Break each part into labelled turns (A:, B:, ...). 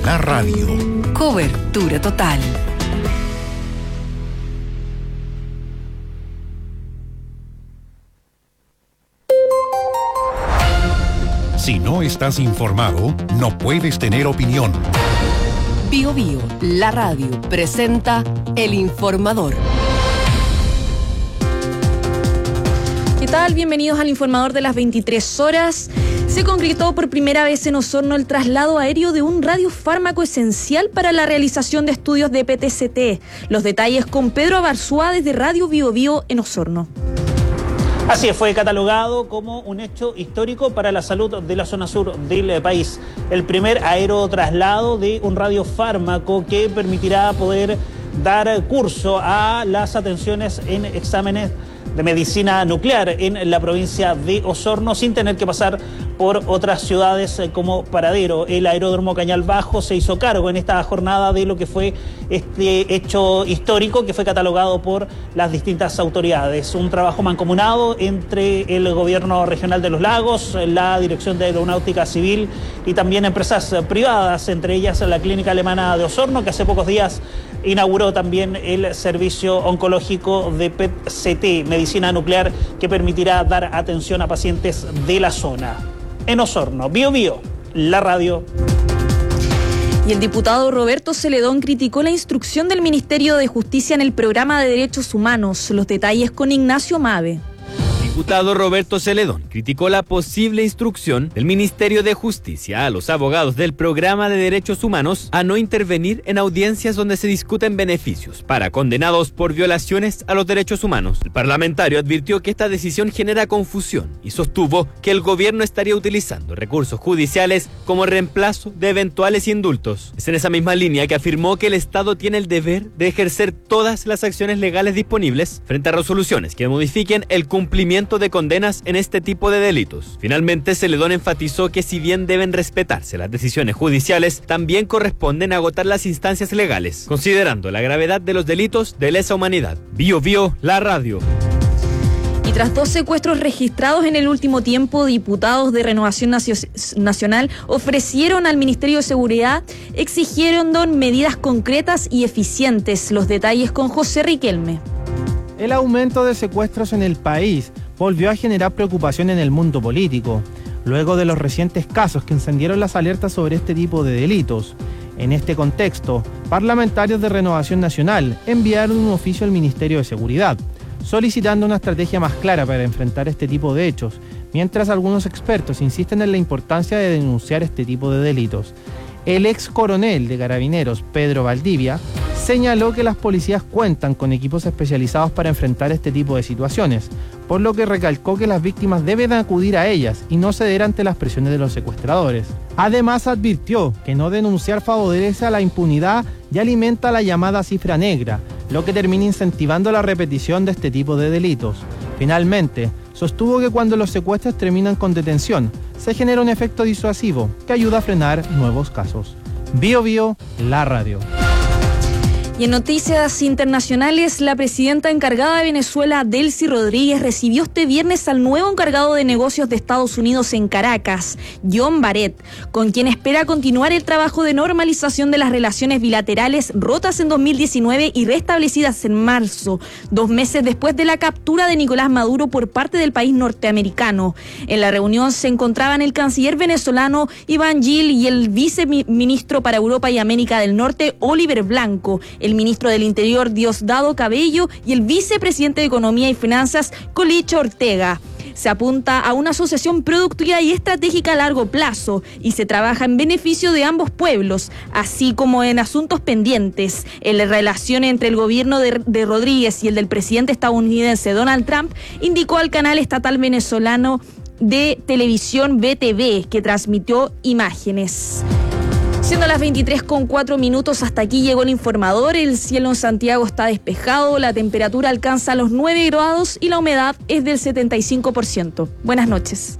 A: la radio.
B: Cobertura total.
A: Si no estás informado, no puedes tener opinión.
B: Bio Bio, la radio, presenta El Informador.
C: ¿Qué tal? Bienvenidos al Informador de las 23 horas. Se concretó por primera vez en Osorno el traslado aéreo de un radiofármaco esencial para la realización de estudios de PET-CT. Los detalles con Pedro Abarzúa desde Radio Bio Bio en Osorno.
D: Así fue catalogado como un hecho histórico para la salud de la zona sur del país. El primer aerotraslado de un radiofármaco que permitirá poder dar curso a las atenciones en exámenes de medicina nuclear en la provincia de Osorno sin tener que pasar por otras ciudades como Paradero. El Aeródromo Cañal Bajo se hizo cargo en esta jornada de lo que fue este hecho histórico que fue catalogado por las distintas autoridades. Un trabajo mancomunado entre el Gobierno Regional de los Lagos, la Dirección de Aeronáutica Civil y también empresas privadas, entre ellas la Clínica Alemana de Osorno, que hace pocos días inauguró también el servicio oncológico de PET-CT, medicina nuclear, que permitirá dar atención a pacientes de la zona. En Osorno, Bio Bio, la radio.
C: Y el diputado Roberto Celedón criticó la instrucción del Ministerio de Justicia en el programa de Derechos Humanos. Los detalles con Ignacio Mave.
E: El diputado Roberto Celedón criticó la posible instrucción del Ministerio de Justicia a los abogados del Programa de Derechos Humanos a no intervenir en audiencias donde se discuten beneficios para condenados por violaciones a los derechos humanos. El parlamentario advirtió que esta decisión genera confusión y sostuvo que el gobierno estaría utilizando recursos judiciales como reemplazo de eventuales indultos. Es en esa misma línea que afirmó que el Estado tiene el deber de ejercer todas las acciones legales disponibles frente a resoluciones que modifiquen el cumplimiento de condenas en este tipo de delitos. Finalmente, Celedón enfatizó que si bien deben respetarse las decisiones judiciales, también corresponden agotar las instancias legales, considerando la gravedad de los delitos de lesa humanidad. Bio Bio, la radio.
C: Y tras 2 secuestros registrados en el último tiempo, diputados de Renovación Nacional ofrecieron al Ministerio de Seguridad, exigieron medidas concretas y eficientes. Los detalles con José Riquelme.
F: El aumento de secuestros en el país volvió a generar preocupación en el mundo político, luego de los recientes casos que encendieron las alertas sobre este tipo de delitos. En este contexto, parlamentarios de Renovación Nacional enviaron un oficio al Ministerio de Seguridad, solicitando una estrategia más clara para enfrentar este tipo de hechos, mientras algunos expertos insisten en la importancia de denunciar este tipo de delitos. El ex coronel de Carabineros, Pedro Valdivia, señaló que las policías cuentan con equipos especializados para enfrentar este tipo de situaciones, por lo que recalcó que las víctimas deben acudir a ellas y no ceder ante las presiones de los secuestradores. Además, advirtió que no denunciar favorece a la impunidad y alimenta la llamada cifra negra, lo que termina incentivando la repetición de este tipo de delitos. Finalmente, sostuvo que cuando los secuestros terminan con detención, se genera un efecto disuasivo que ayuda a frenar nuevos casos. Bio Bio, la radio.
C: Y en noticias internacionales, la presidenta encargada de Venezuela, Delcy Rodríguez, recibió este viernes al nuevo encargado de negocios de Estados Unidos en Caracas, John Barrett, con quien espera continuar el trabajo de normalización de las relaciones bilaterales rotas en 2019 y restablecidas en marzo, 2 meses después de la captura de Nicolás Maduro por parte del país norteamericano. En la reunión se encontraban el canciller venezolano Iván Gil y el viceministro para Europa y América del Norte, Oliver Blanco, el ministro del Interior, Diosdado Cabello, y el vicepresidente de Economía y Finanzas, Colicho Ortega. Se apunta a una asociación productiva y estratégica a largo plazo y se trabaja en beneficio de ambos pueblos, así como en asuntos pendientes. En la relación entre el gobierno de Rodríguez y el del presidente estadounidense Donald Trump, indicó al canal estatal venezolano de televisión BTV, que transmitió imágenes. Siendo las 23:04, hasta aquí llegó el informador. El cielo en Santiago está despejado, la temperatura alcanza los 9 grados y la humedad es del 75%. Buenas noches.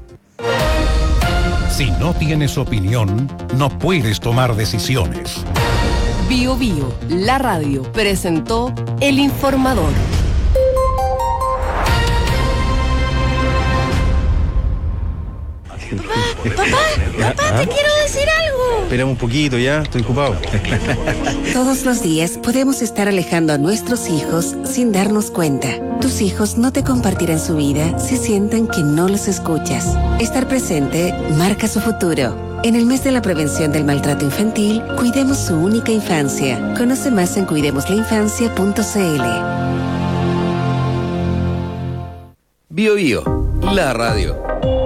A: Si no tienes opinión, no puedes tomar decisiones.
B: Bio Bio, la radio, presentó El Informador.
C: Papá, te quiero decir algo.
G: Espérame un poquito ya, estoy ocupado.
H: Todos los días podemos estar alejando a nuestros hijos sin darnos cuenta. Tus hijos no te compartirán su vida si sienten que no los escuchas. Estar presente marca su futuro. En el mes de la prevención del maltrato infantil, cuidemos su única infancia. Conoce más en cuidemoslainfancia.cl.
I: Bio Bio, la radio.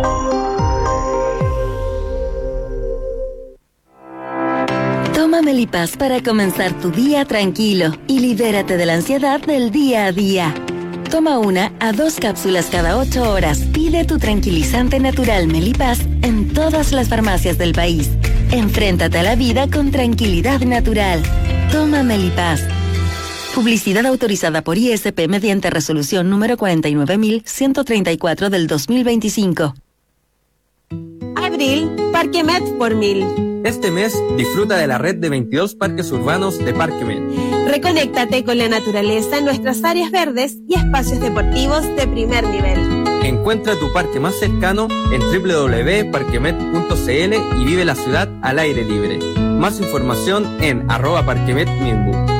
J: Toma Melipaz para comenzar tu día tranquilo y libérate de la ansiedad del día a día. Toma 1 a 2 cápsulas cada 8 horas. Pide tu tranquilizante natural Melipaz en todas las farmacias del país. Enfréntate a la vida con tranquilidad natural. Toma Melipaz. Publicidad autorizada por ISP mediante resolución número 49.134 del 2025.
K: Abril, Parquemet por 1000.
L: Este mes disfruta de la red de 22 parques urbanos de Parquemet.
K: Reconéctate con la naturaleza en nuestras áreas verdes y espacios deportivos de primer nivel.
L: Encuentra tu parque más cercano en www.parquemet.cl y vive la ciudad al aire libre. Más información en @parquemetminbu.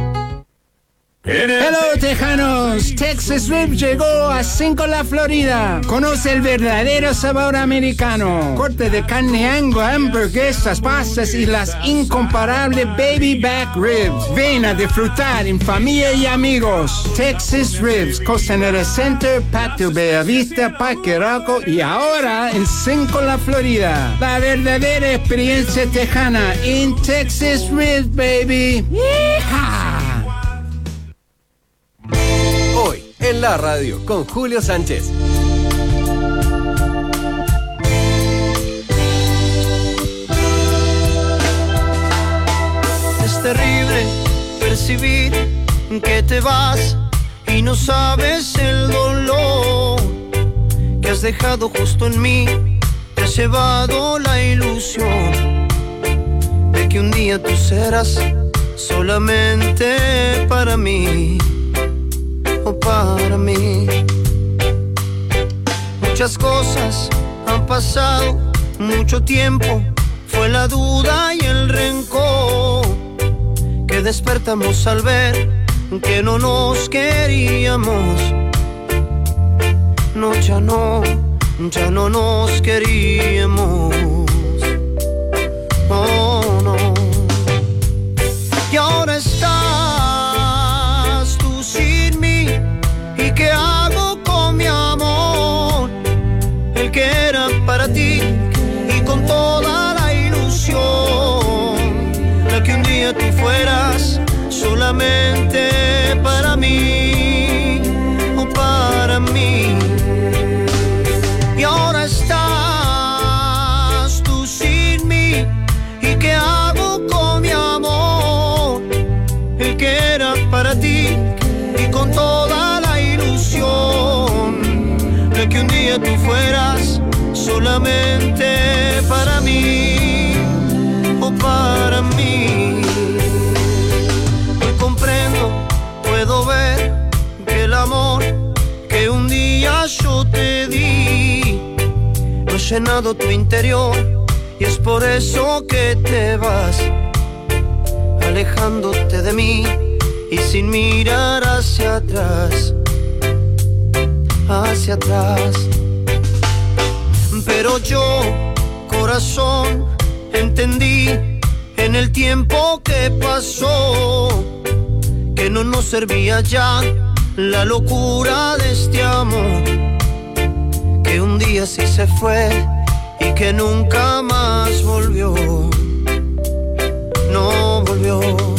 M: Hello Tejanos, Texas Rib llegó a Cinco La Florida. Conoce el verdadero sabor americano. Corte de carne Angus, hamburguesas, pastas y las incomparables baby back ribs. Ven a disfrutar en familia y amigos. Texas Ribs, Costanera Center, Patio Bellavista, Parque Arauco y ahora en Cinco La Florida. La verdadera experiencia tejana en Texas Ribs, baby. ¡Yeehaw!
I: Hoy en la radio con Julio Sánchez.
N: Es terrible percibir que te vas y no sabes el dolor que has dejado justo en mí. Te has llevado la ilusión de que un día tú serás solamente para mí. O para mí. Muchas cosas han pasado, mucho tiempo, fue la duda y el rencor que despertamos al ver que no nos queríamos. No, ya no nos queríamos. Oh, no. Y ahora estás tú sin mí. ¿Y qué hago con mi amor? El que era para ti y con toda la ilusión, la que un día tú fueras solamente para mí o para mí. Y ahora estás tú sin mí. ¿Y qué hago con mi amor? El que era para ti y con toda la ilusión, de que un día tú fueras solamente para mí o para mí. Hoy comprendo, puedo ver que el amor que un día yo te di no ha llenado tu interior y es por eso que te vas alejándote de mí y sin mirar hacia atrás, hacia atrás. Pero yo, corazón, entendí en el tiempo que pasó que no nos servía ya la locura de este amor, que un día sí se fue y que nunca más volvió, no volvió.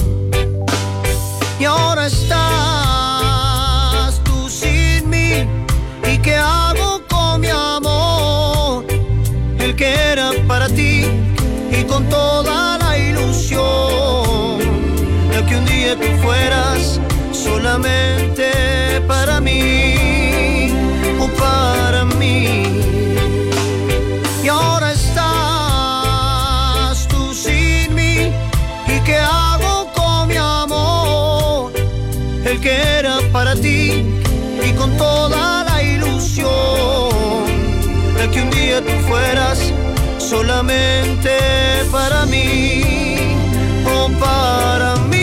N: Y ahora estás tú sin mí. ¿Y qué hago con mi amor? El que era para ti y con toda la ilusión, de que un día tú fueras solamente para mí o para mí. Y ahora estás tú sin mí. ¿Y qué hago con mi amor? El que era para ti y con toda la ilusión, de que un día tú fueras solamente para mí o para mí.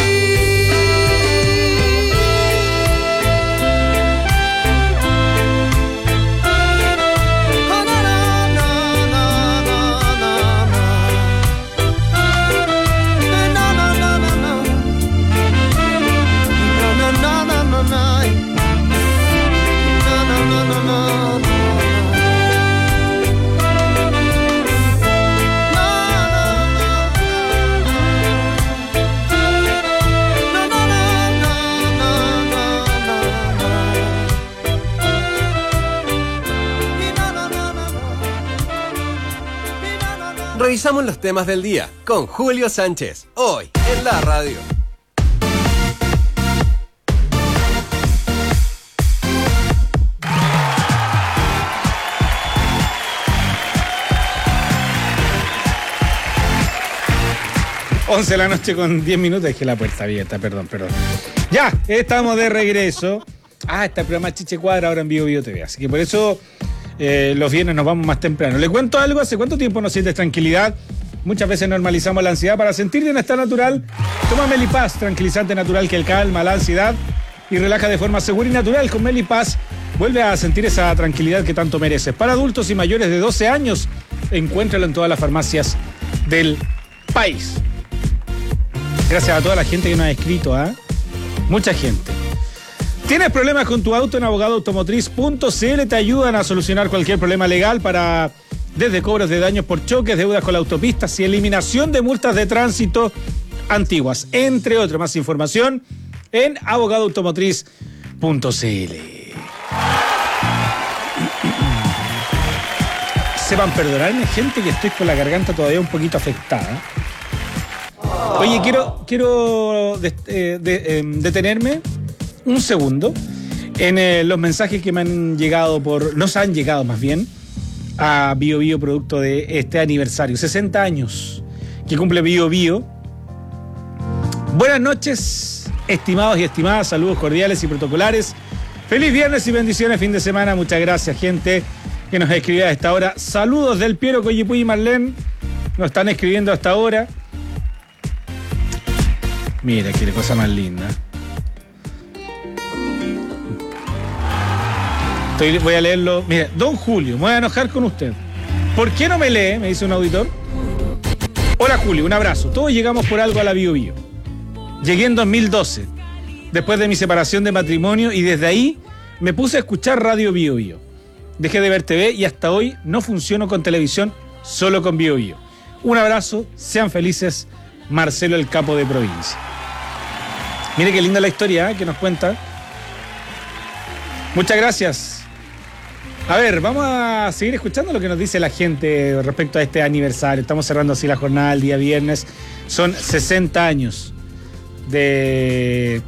I: Revisamos los temas del día con Julio Sánchez, hoy en la radio.
O: Once de la noche con 10 minutos, dejé la puerta abierta, perdón. Ya, estamos de regreso. Está el programa Chiche Cuadra ahora en Bio Bio TV, así que por eso los viernes nos vamos más temprano. ¿Le cuento algo? ¿Hace cuánto tiempo no sientes tranquilidad? Muchas veces normalizamos la ansiedad. Para sentir bienestar natural, toma Melipaz, tranquilizante natural que calma la ansiedad y relaja de forma segura y natural. Con Melipaz vuelve a sentir esa tranquilidad que tanto mereces. Para adultos y mayores de 12 años, encuéntralo en todas las farmacias del país. Gracias a toda la gente que nos ha escrito, mucha gente. ¿Tienes problemas con tu auto? En abogadoautomotriz.cl te ayudan a solucionar cualquier problema legal desde cobros de daños por choques, deudas con la autopista y eliminación de multas de tránsito antiguas, entre otros. Más información en abogadoautomotriz.cl. Sepan perdonarme, gente, que estoy con la garganta todavía un poquito afectada. Oye, quiero detenerme un segundo en los mensajes que me han llegado nos han llegado más bien a Bio Bio, producto de este aniversario, 60 años que cumple Bio Bio. Buenas noches, estimados y estimadas, saludos cordiales y protocolares. Feliz viernes y bendiciones, fin de semana. Muchas gracias, gente que nos escribía a esta hora. Saludos del Piero, Coyipuy y Marlene, nos están escribiendo hasta ahora. Mira, qué cosa más linda. Voy a leerlo. Mira, don Julio, me voy a enojar con usted. ¿Por qué no me lee? Me dice un auditor. Hola Julio, un abrazo. Todos llegamos por algo a la Bio Bio. Llegué en 2012, después de mi separación de matrimonio, y desde ahí me puse a escuchar Radio Bio Bio. Dejé de ver TV y hasta hoy no funciono con televisión, solo con Bio Bio. Un abrazo, sean felices, Marcelo, el capo de provincia. Mire qué linda la historia que nos cuenta. Muchas gracias. A ver, vamos a seguir escuchando lo que nos dice la gente respecto a este aniversario. Estamos cerrando así la jornada el día viernes. Son 60 años de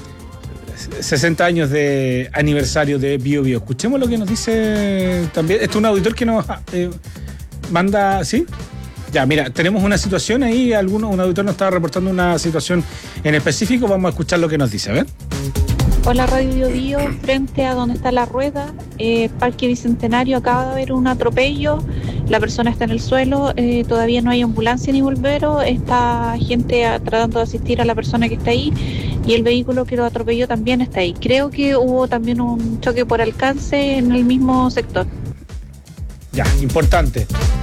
O: aniversario de Bio Bio. Escuchemos lo que nos dice también. Este es un auditor que nos manda, ¿sí? Ya, mira, tenemos una situación ahí, un auditor nos estaba reportando una situación en específico, vamos a escuchar lo que nos dice, a ver.
P: Hola, Radio Bio Bio, frente a donde está la rueda, Parque Bicentenario, acaba de haber un atropello, la persona está en el suelo, todavía no hay ambulancia ni bombero, está gente tratando de asistir a la persona que está ahí y el vehículo que lo atropelló también está ahí. Creo que hubo también un choque por alcance en el mismo sector.
O: Ya, importante.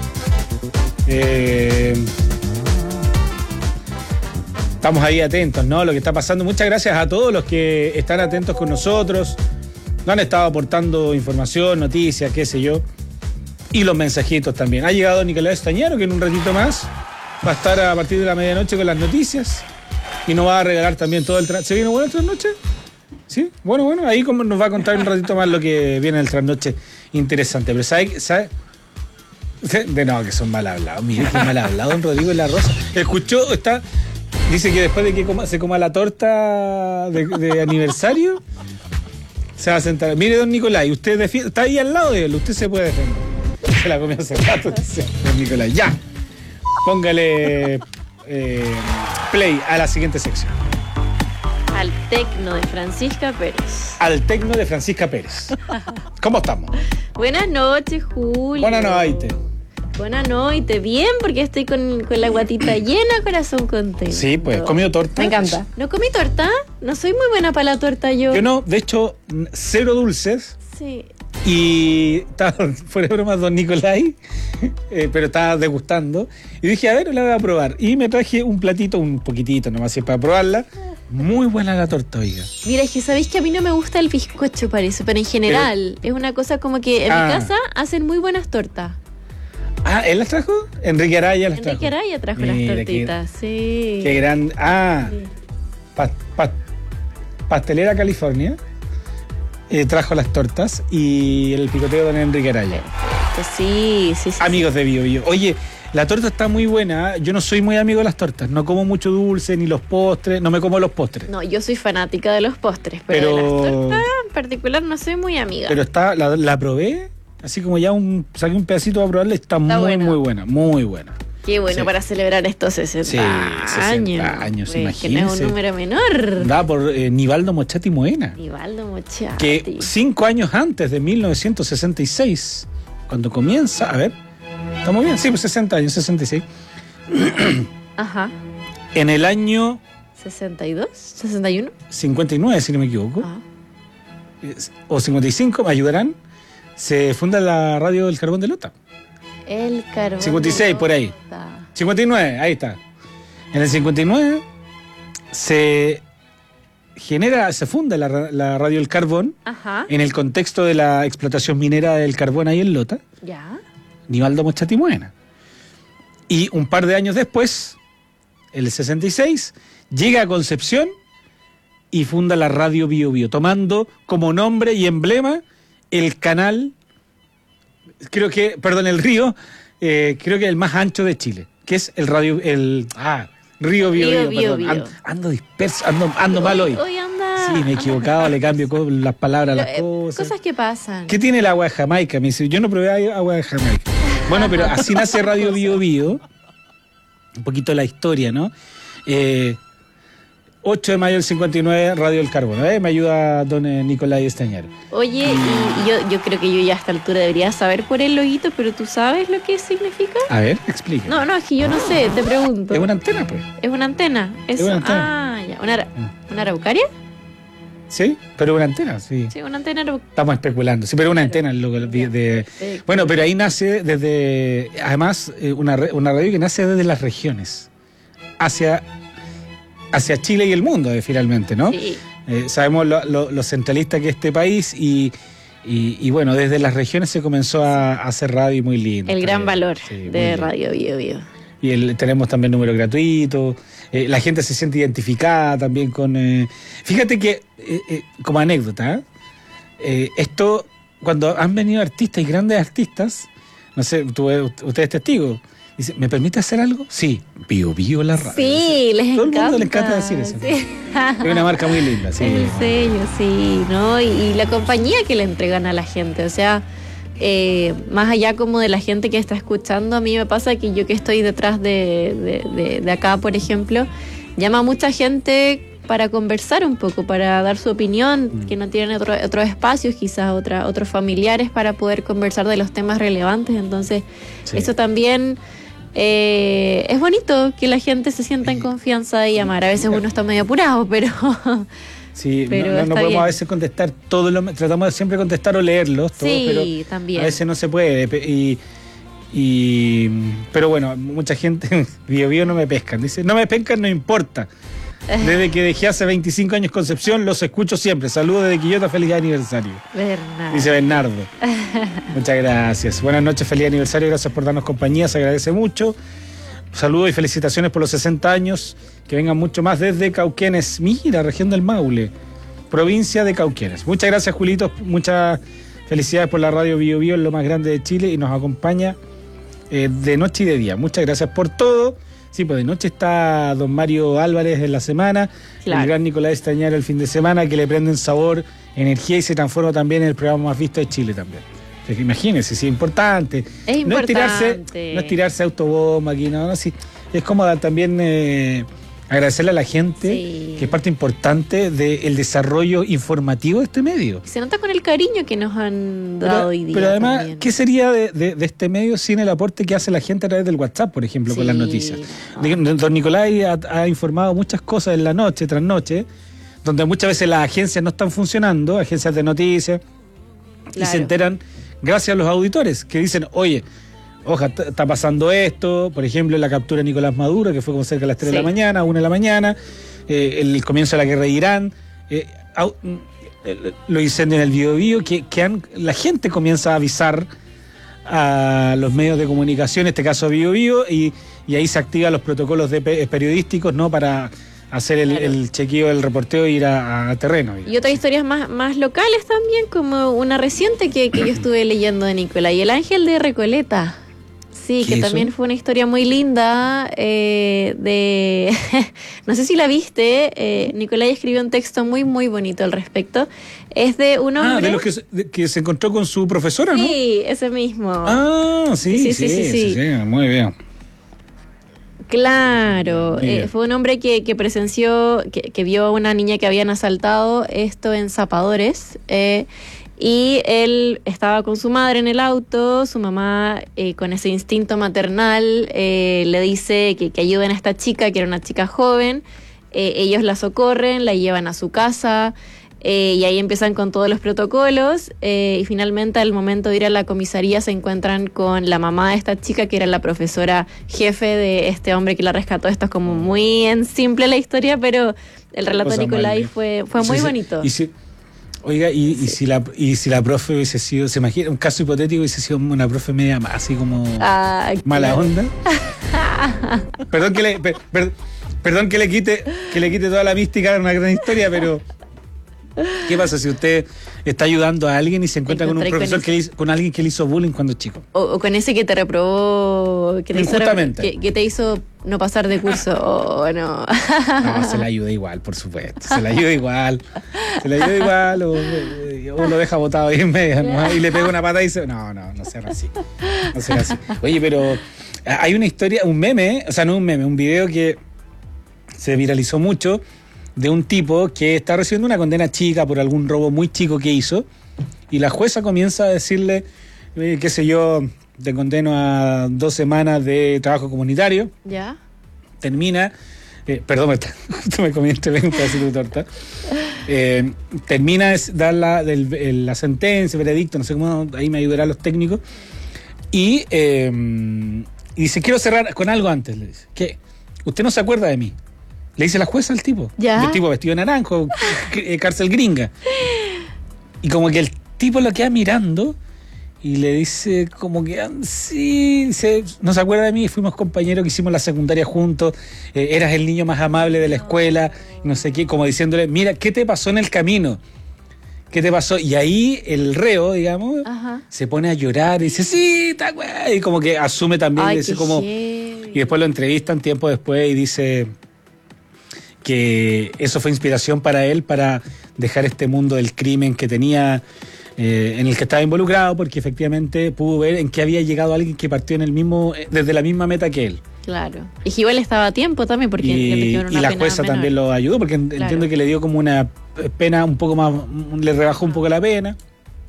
O: Estamos ahí atentos, ¿no? Lo que está pasando. Muchas gracias a todos los que están atentos con nosotros. Nos han estado aportando información, noticias, qué sé yo. Y los mensajitos también. Ha llegado Nicolás Estañaro, que en un ratito más va a estar a partir de la medianoche con las noticias. Y nos va a regalar también todo el trasnoche. ¿Se viene bueno el trasnoche? ¿Sí? Bueno. Ahí como nos va a contar un ratito más lo que viene en el trasnoche. Interesante. Pero ¿sabe? No, que son mal hablados. Mire qué mal hablado don Rodrigo de la Rosa. Dice que después de que se coma la torta de aniversario, se va a sentar. Mire, don Nicolás, usted está ahí al lado de él, usted se puede defender. Se la comió hace rato, don Nicolás. Ya. Póngale play a la siguiente sección.
Q: Al tecno de Francisca Pérez.
O: Al tecno de Francisca Pérez. ¿Cómo estamos?
Q: Buenas noches, Julio.
O: Buenas noches.
Q: Buenas noches, bien, porque estoy con la guatita llena, corazón contento.
O: Sí, pues, ¿comido torta?
Q: Me encanta. ¿No comí torta? No soy muy buena para la torta yo.
O: Yo no, de hecho, 0 dulces.
Q: Sí.
O: Y estaba, fuera de broma, don Nicolai, pero estaba degustando. Y dije, a ver, la voy a probar. Y me traje un platito, un poquitito nomás, para probarla. Muy buena la torta, oiga.
Q: Mira, es que sabéis que a mí no me gusta el bizcocho, parece, pero en general es una cosa como que en mi casa hacen muy buenas tortas.
O: Ah, ¿él las trajo? Enrique Araya las trajo.
Q: Enrique Araya trajo las tortitas, sí.
O: Qué gran... Ah, sí. Pastelera California trajo las tortas y el picoteo de don Enrique Araya.
Q: Sí.
O: Amigos de Bio Bio. Oye, la torta está muy buena. Yo no soy muy amigo de las tortas. No como mucho dulce, ni los postres. No me como los postres.
Q: No, yo soy fanática de los postres, pero de las tortas en particular no soy muy amiga.
O: Pero la probé, así como ya saqué un pedacito para probarla. Está muy buena, muy buena.
Q: Qué bueno para celebrar estos 60 años.
O: 60 años,
Q: imagínense. Que no es un número menor.
O: Da por Nivaldo Mochati Moena.
Q: Nivaldo Mochati.
O: Que 5 años antes de 1966, cuando comienza, a ver, ¿estamos bien? Sí, pues 60 años, 66.
Q: Ajá.
O: En el año...
Q: 62, 61.
O: 59, si no me equivoco.
Q: Ajá.
O: O 55, me ayudarán. Se funda la radio del Carbón de Lota.
Q: El Carbón
O: 56, por ahí. 59, ahí está. En el 59 se funda la radio El Carbón.
Q: Ajá.
O: En el contexto de la explotación minera del carbón ahí en Lota.
Q: Ya.
O: Nivaldo Mochati Moena. Y un par de años después, el 66, llega a Concepción y funda la radio Bio Bio, tomando como nombre y emblema el canal, el río, creo que el más ancho de Chile, que es el río Bio Bio. Ando disperso, ando mal hoy.
Q: Hoy anda.
O: Sí, me he equivocado, le cambio las palabras a las cosas.
Q: Cosas que pasan.
O: ¿Qué tiene el agua de Jamaica? Me dice, yo no probé agua de Jamaica. Bueno, pero así nace Radio Bio Bio. Un poquito la historia, ¿no? 8 de mayo del 59, Radio El Carbón. Me ayuda don Nicolai Estañar.
Q: Oye, y yo creo que yo ya a esta altura debería saber por el loguito, pero ¿tú sabes lo que significa?
O: A ver, explica.
Q: No, es que yo no sé, te pregunto.
O: Es una antena, pues.
Q: ¿Es una antena?
O: Es una antena.
Q: Ah, ya. ¿Una araucaria?
O: Sí, pero una antena, sí.
Q: Sí, una antena araucaria.
O: Estamos especulando, sí, pero una antena. Bueno, pero ahí nace desde, además, una radio que nace desde las regiones, hacia Chile y el mundo, finalmente, ¿no?
Q: Sí.
O: Sabemos lo centralista que es este país y bueno, desde las regiones se comenzó a hacer radio muy lindo.
Q: El gran valor de Radio Bio Bio.
O: Y tenemos también número gratuito. La gente se siente identificada también con... fíjate que, como anécdota, esto, cuando han venido artistas y grandes artistas, no sé, usted es testigo, dice, ¿me permite hacer algo? Sí, Bio Bio la radio.
Q: Sí, les encanta.
O: Todo el mundo le encanta decir eso.
Q: Sí.
O: Es una marca muy linda, sí.
Q: El sello, sí, ¿no? Y la compañía que le entregan a la gente, o sea... más allá como de la gente que está escuchando, a mí me pasa que yo que estoy detrás de acá, por ejemplo, llama a mucha gente para conversar un poco, para dar su opinión, que no tienen otros espacios, quizás otros familiares para poder conversar de los temas relevantes. Entonces, eso también es bonito, que la gente se sienta en confianza de llamar. A veces uno está medio apurado, pero...
O: Sí, no podemos a veces contestar todo, tratamos de siempre contestar o leerlos todos, pero
Q: también.
O: A veces no se puede. Pero bueno, mucha gente, Bio Bio no me pescan. Dice, no me pescan, no importa. Desde que dejé hace 25 años Concepción, los escucho siempre. Saludos desde Quillota, feliz aniversario.
Q: Bernardo.
O: Dice Bernardo. Muchas gracias. Buenas noches, feliz aniversario, gracias por darnos compañía, se agradece mucho. Saludos y felicitaciones por los 60 años. Que vengan mucho más desde Cauquenes. Mira, región del Maule, provincia de Cauquenes. Muchas gracias, Julito. Muchas felicidades por la radio Bio Bio, es lo más grande de Chile y nos acompaña de noche y de día. Muchas gracias por todo. Sí, pues de noche está don Mario Álvarez en la semana, claro. El gran Nicolás Estañar el fin de semana, que le prenden sabor, energía y se transforma también en el programa más visto de Chile también. Imagínense, sí, importante.
Q: Es importante.
O: No es tirarse autobomba aquí, no, sí. Es como también Agradecerle a la gente que es parte importante del desarrollo informativo de este medio.
Q: Se nota con el cariño que nos han dado hoy día.
O: Pero además,
Q: también.
O: ¿qué sería de este medio sin el aporte que hace la gente a través del WhatsApp, por ejemplo, con las noticias? Don Nicolai ha informado muchas cosas en la noche, tras noche, donde muchas veces las agencias no están funcionando, agencias de noticias, y se enteran gracias a los auditores que dicen, oye, oja, está pasando esto, por ejemplo, la captura de Nicolás Maduro, que fue como cerca de las 3 de la mañana, 1 de la mañana, el comienzo de la guerra de Irán, los incendios en el Biobío, que la gente comienza a avisar a los medios de comunicación, en este caso a Biobío, y ahí se activan los protocolos periodísticos, ¿no?, para hacer el chequeo, el reporteo e ir a terreno.
Q: Y otras historias más locales también, como una reciente que yo estuve leyendo de Nicolai, el ángel de Recoleta. Sí, que también fue una historia muy linda no sé si la viste, Nicolai escribió un texto muy, muy bonito al respecto. Es de un hombre...
O: de los que se encontró con su profesora, ¿no?
Q: Sí, ese mismo.
O: Sí, muy bien.
Q: Claro, fue un hombre que presenció, que vio a una niña que habían asaltado, esto en Zapadores, y él estaba con su madre en el auto, su mamá con ese instinto maternal le dice que ayuden a esta chica, que era una chica joven, ellos la socorren, la llevan a su casa, y ahí empiezan con todos los protocolos, y finalmente al momento de ir a la comisaría se encuentran con la mamá de esta chica, que era la profesora jefe de este hombre que la rescató. Esto es como muy en simple la historia, pero el relato de Nicolai fue muy bonito.
O: Oiga, y si la profe hubiese sido, se imagina, un caso hipotético, hubiese sido una profe media más así como mala onda. Perdón que le quite toda la mística de una gran historia, pero ¿qué pasa si usted está ayudando a alguien y se encuentra con un profesor con alguien que le hizo bullying cuando chico?
Q: O con ese que te reprobó, que te hizo no pasar de curso, o no.
O: No, se la ayuda igual, por supuesto. Se la ayuda igual, o lo deja botado ahí en medio, ¿no? Y le pega una pata y dice, no será así. No será así. Oye, pero hay una historia, un meme, o sea, no un meme, un video que se viralizó mucho, de un tipo que está recibiendo una condena chica por algún robo muy chico que hizo, y la jueza comienza a decirle, qué sé yo, te condeno a 2 semanas de trabajo comunitario.
Q: Ya.
O: Termina, perdón, me comí un pedacito de torta. Termina de dar la sentencia, veredicto, no sé cómo, ahí me ayudarán los técnicos. Y dice, quiero cerrar con algo antes, le dice. ¿Qué? ¿Usted no se acuerda de mí? Le dice la jueza al tipo.
Q: ¿Ya?
O: El tipo vestido de naranjo, cárcel gringa. Y como que el tipo lo queda mirando y le dice como que sí, dice, no se acuerda de mí, fuimos compañeros que hicimos la secundaria juntos, eras el niño más amable de la escuela, y no sé qué, como diciéndole, mira, ¿qué te pasó en el camino? ¿Qué te pasó? Y ahí el reo, digamos, se pone a llorar y dice, sí, está güey, y como que asume también, dice, como, y después lo entrevistan tiempo después y dice que eso fue inspiración para él para dejar este mundo del crimen que tenía, en el que estaba involucrado, porque efectivamente pudo ver en qué había llegado alguien que partió desde la misma meta que él.
Q: Claro. Y que igual estaba a tiempo también, porque
O: y la jueza menor también lo ayudó, porque entiendo que le dio como una pena un poco más, le rebajó un poco la pena.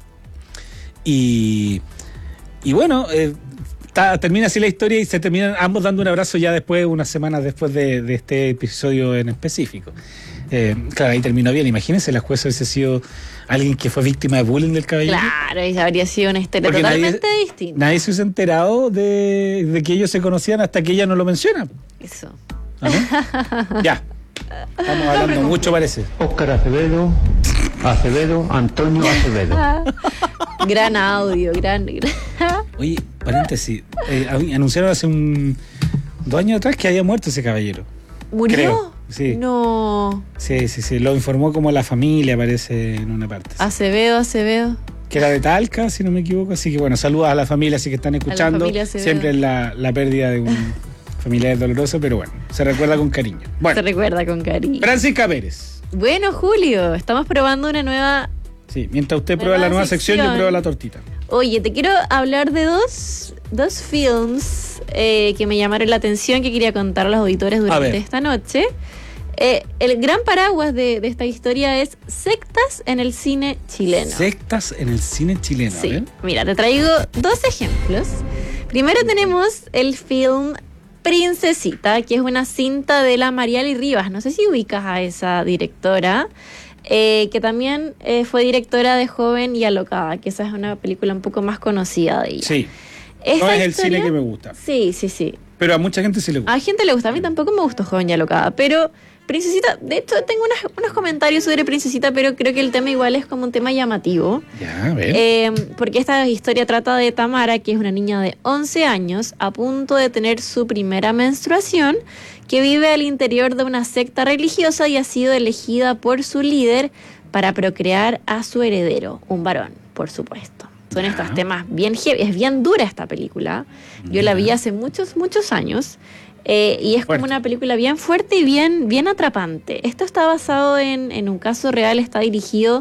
O: Y bueno, termina así la historia y se terminan ambos dando un abrazo ya después, unas semanas después de este episodio en específico. Claro, ahí terminó bien. Imagínense, la jueza hubiese sido alguien que fue víctima de bullying del caballero.
Q: Claro, y habría sido una historia porque totalmente distinta.
O: Nadie se hubiese enterado de que ellos se conocían hasta que ella no lo menciona.
Q: Eso.
O: Ya. Estamos hablando mucho, parece.
R: Óscar Acevedo, Antonio Acevedo.
Q: Gran audio, gran.
O: Oye, paréntesis. Anunciaron hace 2 años atrás que había muerto ese caballero.
Q: ¿Murió?
O: Creo. Sí.
Q: No.
O: Sí. Lo informó como la familia, parece, en una parte. Sí.
Q: Acevedo.
O: Que era de Talca, si no me equivoco. Así que bueno, saludos a la familia, así que están escuchando. Siempre es la pérdida de un familiar doloroso, pero bueno, se recuerda con cariño. Bueno,
Q: se recuerda con cariño.
O: Francisca Pérez.
Q: Bueno, Julio, estamos probando una nueva...
O: Sí, mientras usted prueba la nueva sección, yo pruebo la tortita.
Q: Oye, te quiero hablar de dos films que me llamaron la atención, que quería contar a los auditores durante esta noche. El gran paraguas de esta historia es sectas en el cine chileno.
O: Sectas en el cine chileno.
Q: Sí, mira, te traigo dos ejemplos. Primero tenemos el film Princesita, que es una cinta de la Mariali Rivas. No sé si ubicas a esa directora, que también fue directora de Joven y Alocada, que esa es una película un poco más conocida de ella.
O: Sí, no es el cine que me gusta.
Q: Sí.
O: Pero a mucha gente sí le gusta.
Q: A gente le gusta, a mí tampoco me gustó Joven y Alocada, pero Princesita, de hecho tengo unos comentarios sobre Princesita, pero creo que el tema igual es como un tema llamativo.
O: Ya, a ver.
Q: Porque esta historia trata de Tamara, que es una niña de 11 años, a punto de tener su primera menstruación, que vive al interior de una secta religiosa y ha sido elegida por su líder para procrear a su heredero, un varón, por supuesto. Son estos temas bien heavy, es bien dura esta película. Yo la vi hace muchos años. Y es como una película bien fuerte y bien atrapante. Esto está basado en un caso real, está dirigido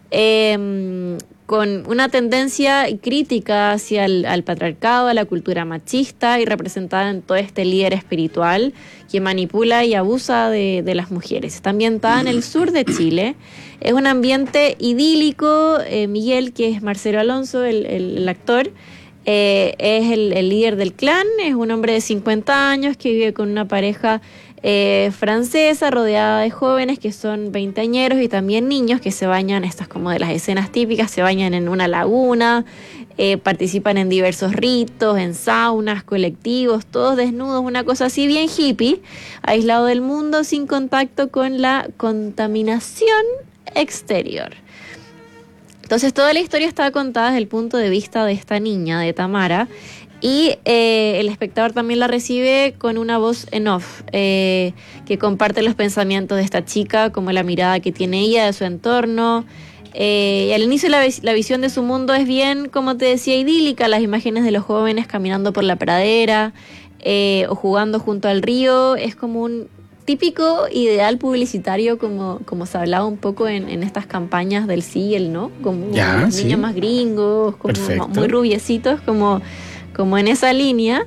Q: con una tendencia crítica hacia el patriarcado, a la cultura machista, y representada en todo este líder espiritual que manipula y abusa de las mujeres. Está ambientada en el sur de Chile. Es un ambiente idílico. Miguel, que es Marcelo Alonso, el actor, es el líder del clan, es un hombre de 50 años que vive con una pareja francesa rodeada de jóvenes que son veinteañeros y también niños que se bañan, estas como de las escenas típicas, se bañan en una laguna, participan en diversos ritos, en saunas, colectivos, todos desnudos, una cosa así bien hippie, aislado del mundo, sin contacto con la contaminación exterior. Entonces toda la historia está contada desde el punto de vista de esta niña, de Tamara, y el espectador también la recibe con una voz en off, que comparte los pensamientos de esta chica, como la mirada que tiene ella de su entorno. Y al inicio la visión de su mundo es bien, como te decía, idílica, las imágenes de los jóvenes caminando por la pradera o jugando junto al río, es como un típico ideal publicitario, como se hablaba un poco en estas campañas del sí y el no, como los niños más gringos, como muy rubiecitos, como en esa línea.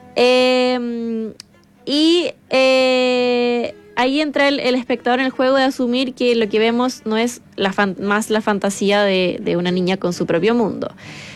Q: Y ahí entra el espectador en el juego de asumir que lo que vemos no es más la fantasía de una niña con su propio mundo.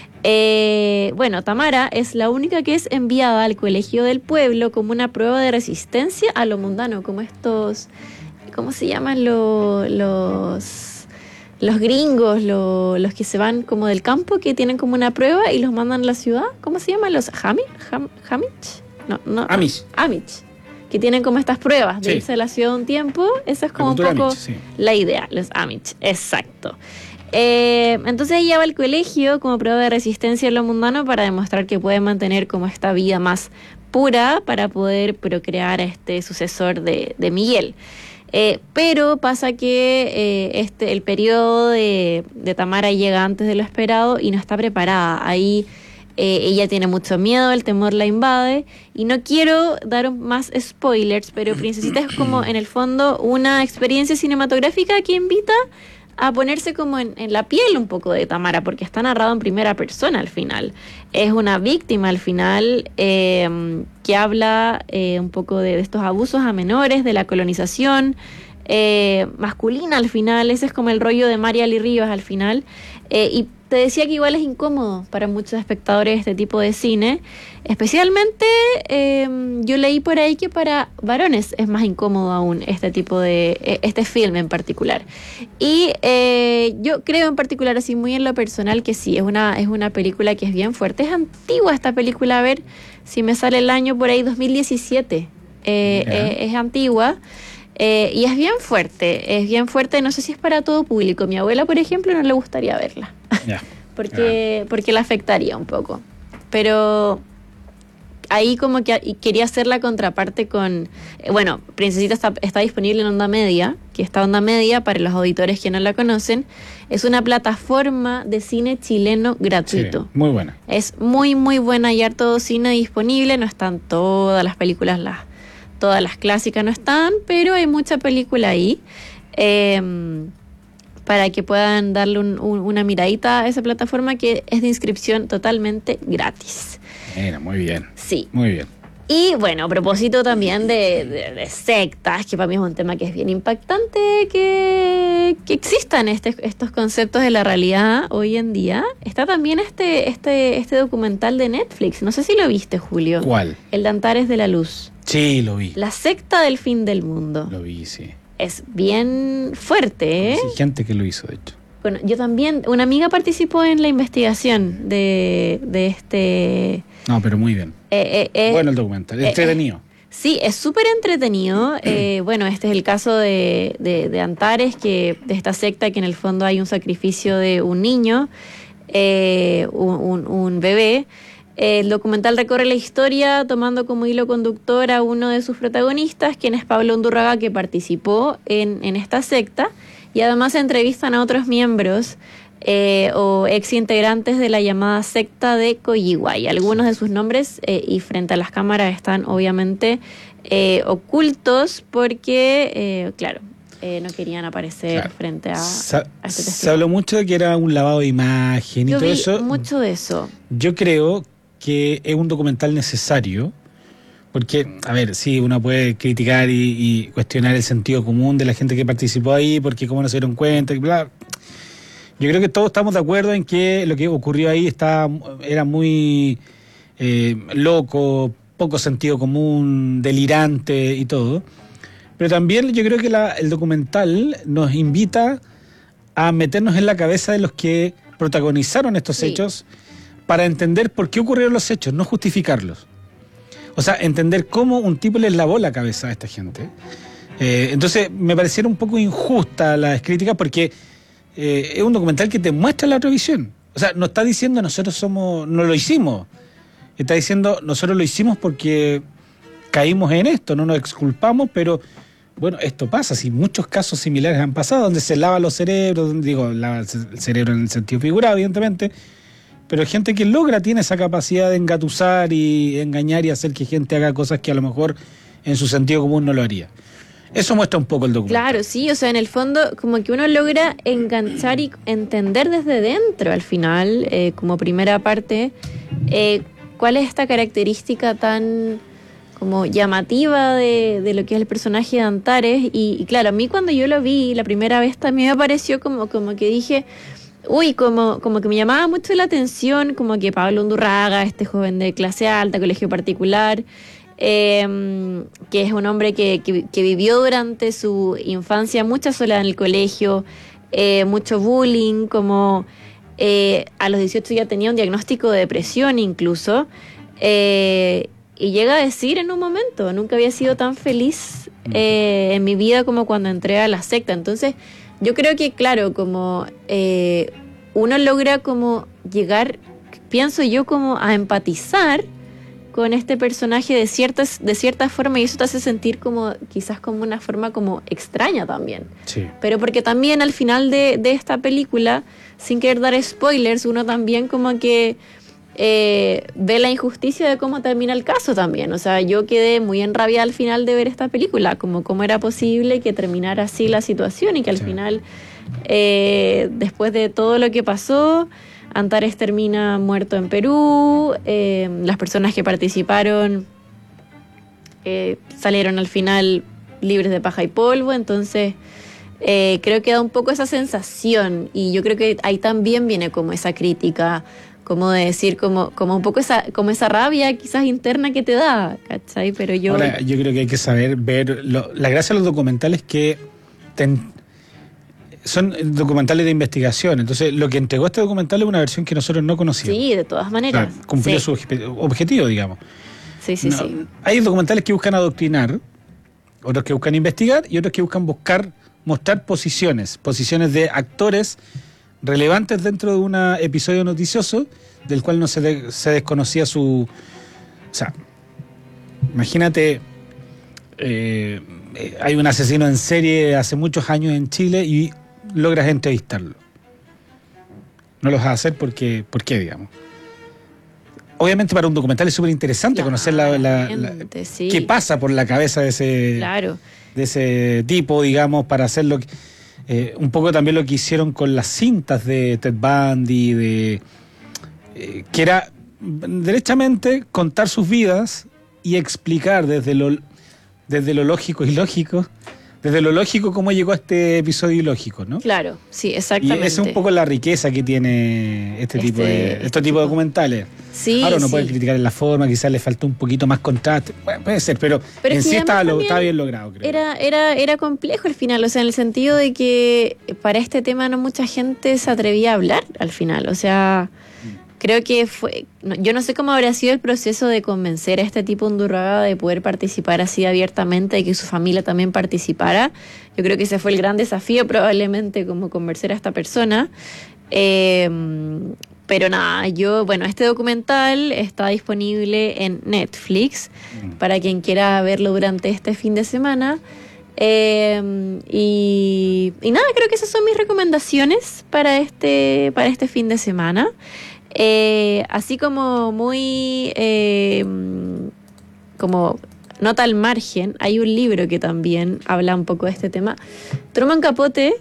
Q: Bueno, Tamara es la única que es enviada al colegio del pueblo como una prueba de resistencia a lo mundano, como estos, ¿cómo se llaman los gringos, los que se van como del campo, que tienen como una prueba y los mandan a la ciudad? ¿Cómo se llaman? ¿Los Amish? No. Amish, que tienen como estas pruebas de irse a la ciudad un tiempo. Esa es como un poco Amish, la idea, los Amish, exacto. Entonces ella va al colegio como prueba de resistencia a lo mundano para demostrar que puede mantener como esta vida más pura para poder procrear a este sucesor de Miguel. Pero pasa que el periodo de Tamara llega antes de lo esperado y no está preparada. Ahí ella tiene mucho miedo, el temor la invade, y no quiero dar más spoilers, pero Princesita es como en el fondo una experiencia cinematográfica que invita a ponerse como en la piel un poco de Tamara, porque está narrado en primera persona al final. Es una víctima al final que habla un poco de estos abusos a menores, de la colonización masculina al final. Ese es como el rollo de Mariali Rivas al final. Y te decía que igual es incómodo para muchos espectadores este tipo de cine. Especialmente yo leí por ahí que para varones es más incómodo aún este tipo de este film en particular. Y yo creo en particular, así muy en lo personal, que sí, es una película que es bien fuerte. Es antigua esta película, a ver si me sale el año por ahí, 2017. Es antigua. Y es bien fuerte, no sé si es para todo público. Mi abuela, por ejemplo, no le gustaría verla, porque la afectaría un poco. Pero ahí como que quería hacer la contraparte con... bueno, Princesita está disponible en Onda Media, que está Onda Media, para los auditores que no la conocen, es una plataforma de cine chileno gratuito.
O: Sí, muy buena.
Q: Es muy, muy buena, y harto cine disponible, no están todas las películas, todas las clásicas no están, pero hay mucha película ahí. Pero para que puedan darle una miradita a esa plataforma que es de inscripción totalmente gratis.
O: Mira, muy bien.
Q: Sí.
O: Muy bien.
Q: Y bueno, a propósito también de sectas, que para mí es un tema que es bien impactante, que existan estos conceptos de la realidad hoy en día. Está también este documental de Netflix, no sé si lo viste, Julio.
O: ¿Cuál?
Q: El de Antares de la Luz.
O: Sí, lo vi.
Q: La secta del fin del mundo.
O: Lo vi, sí.
Q: Es bien fuerte, ¿eh?
O: Sí, gente que lo hizo, de hecho.
Q: Bueno, yo también, una amiga participó en la investigación de este...
O: No, pero muy bien. Bueno el documental, entretenido.
Q: Sí, es súper entretenido. Bueno, este es el caso de Antares, de esta secta que en el fondo hay un sacrificio de un niño, un bebé. El documental recorre la historia tomando como hilo conductor a uno de sus protagonistas, quien es Pablo Undurraga, que participó en esta secta, y además entrevistan a otros miembros o ex integrantes de la llamada secta de Coyihuay. Algunos de sus nombres y frente a las cámaras están obviamente ocultos porque, no querían aparecer frente a este testigo.
O: Se habló mucho de que era un lavado de imagen y
Q: Yo
O: todo
Q: vi
O: eso.
Q: mucho de eso.
O: Yo creo que es un documental necesario, porque, a ver, sí, uno puede criticar y cuestionar el sentido común de la gente que participó ahí, porque cómo no se dieron cuenta, y bla. Yo creo que todos estamos de acuerdo en que lo que ocurrió ahí era muy loco, poco sentido común, delirante y todo. Pero también yo creo que el documental nos invita a meternos en la cabeza de los que protagonizaron estos hechos para entender por qué ocurrieron los hechos, no justificarlos. O sea, entender cómo un tipo les lavó la cabeza a esta gente. Entonces, me parecieron un poco injusta las críticas porque es un documental que te muestra la otra visión. O sea, no está diciendo no lo hicimos. Está diciendo nosotros lo hicimos porque caímos en esto, no nos exculpamos, pero bueno, esto pasa. Si muchos casos similares han pasado, donde se lava los cerebros, lava el cerebro en el sentido figurado, evidentemente, pero gente que tiene esa capacidad de engatusar y engañar y hacer que gente haga cosas que a lo mejor en su sentido común no lo haría. Eso muestra un poco el documental.
Q: Claro, sí, o sea, en el fondo como que uno logra enganchar y entender desde dentro al final, como primera parte, cuál es esta característica tan como llamativa de lo que es el personaje de Antares. Y claro, a mí cuando yo lo vi la primera vez también me pareció como que dije... Uy, como que me llamaba mucho la atención, como que Pablo Undurraga, este joven de clase alta, colegio particular, que es un hombre que vivió durante su infancia mucha soledad en el colegio, mucho bullying, como a los 18 ya tenía un diagnóstico de depresión incluso, y llega a decir en un momento, nunca había sido tan feliz en mi vida como cuando entré a la secta. Entonces, yo creo que, claro, como uno logra como llegar, pienso yo, como a empatizar con este personaje de cierta forma, y eso te hace sentir como quizás como una forma como extraña también.
O: Sí.
Q: Pero porque también al final de esta película, sin querer dar spoilers, uno también como que ve la injusticia de cómo termina el caso también. O sea, yo quedé muy enrabiada al final de ver esta película, como cómo era posible que terminara así la situación y que al final, después de todo lo que pasó, Antares termina muerto en Perú, las personas que participaron salieron al final libres de paja y polvo. Entonces creo que da un poco esa sensación, y yo creo que ahí también viene como esa crítica, como de decir, como un poco esa rabia quizás interna que te da, ¿cachai? Pero
O: Ahora, yo creo que hay que saber ver, la gracia de los documentales que son documentales de investigación. Entonces, lo que entregó este documental es una versión que nosotros no conocíamos.
Q: Sí, de todas maneras.
O: O sea, cumplió su objetivo, digamos.
Q: Sí.
O: Hay documentales que buscan adoctrinar, otros que buscan investigar y otros que buscan mostrar posiciones de actores relevantes dentro de un episodio noticioso del cual no se desconocía su... O sea, imagínate, hay un asesino en serie hace muchos años en Chile y logras entrevistarlo. No lo vas a hacer porque... ¿Por qué, digamos? Obviamente para un documental es súper interesante conocer qué pasa por la cabeza de ese tipo, digamos, para hacerlo... un poco también lo que hicieron con las cintas de Ted Bundy, que era derechamente contar sus vidas y explicar desde lo lógico y lógico, desde lo lógico cómo llegó a este episodio ilógico, ¿no?
Q: Claro, sí, exactamente.
O: Y esa es un poco la riqueza que tiene estos tipos de documentales.
Q: Sí,
O: claro, uno
Q: sí.
O: puede criticar en la forma, quizás le faltó un poquito más contraste, bueno, puede ser, pero en sí estaba bien logrado, creo.
Q: Era complejo al final, o sea, en el sentido de que para este tema no mucha gente se atrevía a hablar al final, o sea, creo que yo no sé cómo habría sido el proceso de convencer a este tipo de Undurraga de poder participar así abiertamente y que su familia también participara. Yo creo que ese fue el gran desafío probablemente, como convencer a esta persona. Pero nada, este documental está disponible en Netflix para quien quiera verlo durante este fin de semana. Y nada, creo que esas son mis recomendaciones para este fin de semana. Así como muy como nota al margen, hay un libro que también habla un poco de este tema. Truman Capote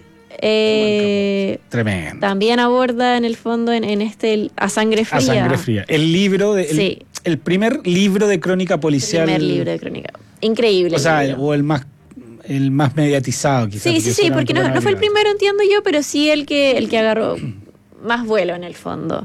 O: tremendo.
Q: También aborda en el fondo en A Sangre Fría.
O: A Sangre Fría. El libro el primer libro de crónica policial.
Q: El primer libro de crónica. Increíble.
O: O sea, o el más mediatizado, quizás.
Q: Sí, porque no fue el primero, entiendo yo, pero sí el que agarró más vuelo en el fondo.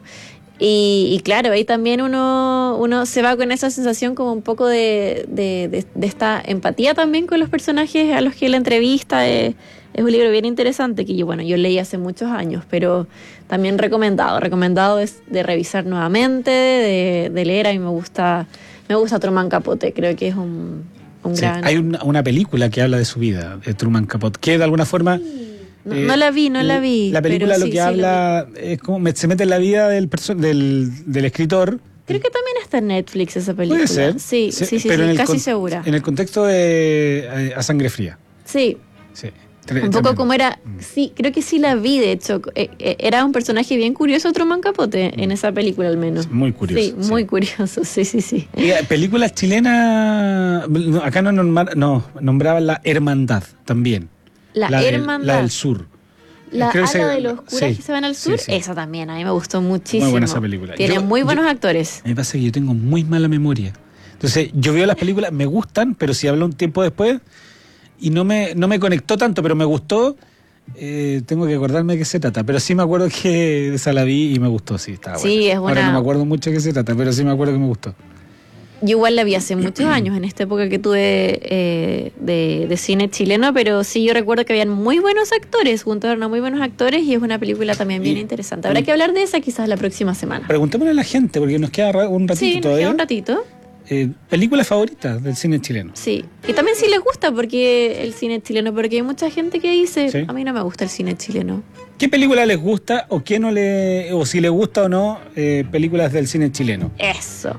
Q: Y claro, ahí también uno se va con esa sensación como un poco de esta empatía también con los personajes a los que la entrevista. Es un libro bien interesante que yo leí hace muchos años, pero también recomendado es de revisar nuevamente, de leer. A mí me gusta Truman Capote, creo que es un gran...
O: Hay una película que habla de su vida, de Truman Capote, que de alguna forma...
Q: No la vi.
O: La película lo que habla es como se mete en la vida del escritor.
Q: Creo que también está en Netflix esa película.
O: Puede ser.
Q: Sí,
O: pero
Q: casi segura.
O: En el contexto de A Sangre Fría.
Q: Sí. Un poco como era... Sí, creo que sí la vi, de hecho. Era un personaje bien curioso, Truman Capote, en esa película al menos.
O: Muy curioso.
Q: Sí, muy curioso, sí.
O: Películas chilenas... Acá nombraban La Hermandad también.
Q: La Hermandad.
O: La del Sur.
Q: La ala de los curas que se van al sur, esa también, a mí me gustó muchísimo.
O: Muy buena esa película.
Q: Tiene muy buenos actores.
O: A mí me pasa que yo tengo muy mala memoria. Entonces, yo veo las películas, me gustan, pero si hablo un tiempo después y no me conectó tanto, pero me gustó, tengo que acordarme de qué se trata. Pero sí me acuerdo que esa la vi y me gustó, sí, estaba buena.
Q: Sí, es buena.
O: Ahora no me acuerdo mucho de qué se trata, pero sí me acuerdo que me gustó.
Q: Yo igual la vi hace muchos años, en esta época que tuve de cine chileno, pero sí yo recuerdo que habían muy buenos actores, juntaron a muy buenos actores y es una película también bien interesante. Habrá que hablar de esa quizás la próxima semana.
O: Preguntémosle a la gente, porque nos queda un ratito todavía.
Q: Sí, nos queda un ratito.
O: ¿Películas favoritas del cine chileno?
Q: Sí, y también si les gusta el cine chileno, porque hay mucha gente que dice, a mí no me gusta el cine chileno.
O: ¿Qué película les gusta o si les gusta o no películas del cine chileno?
Q: Eso.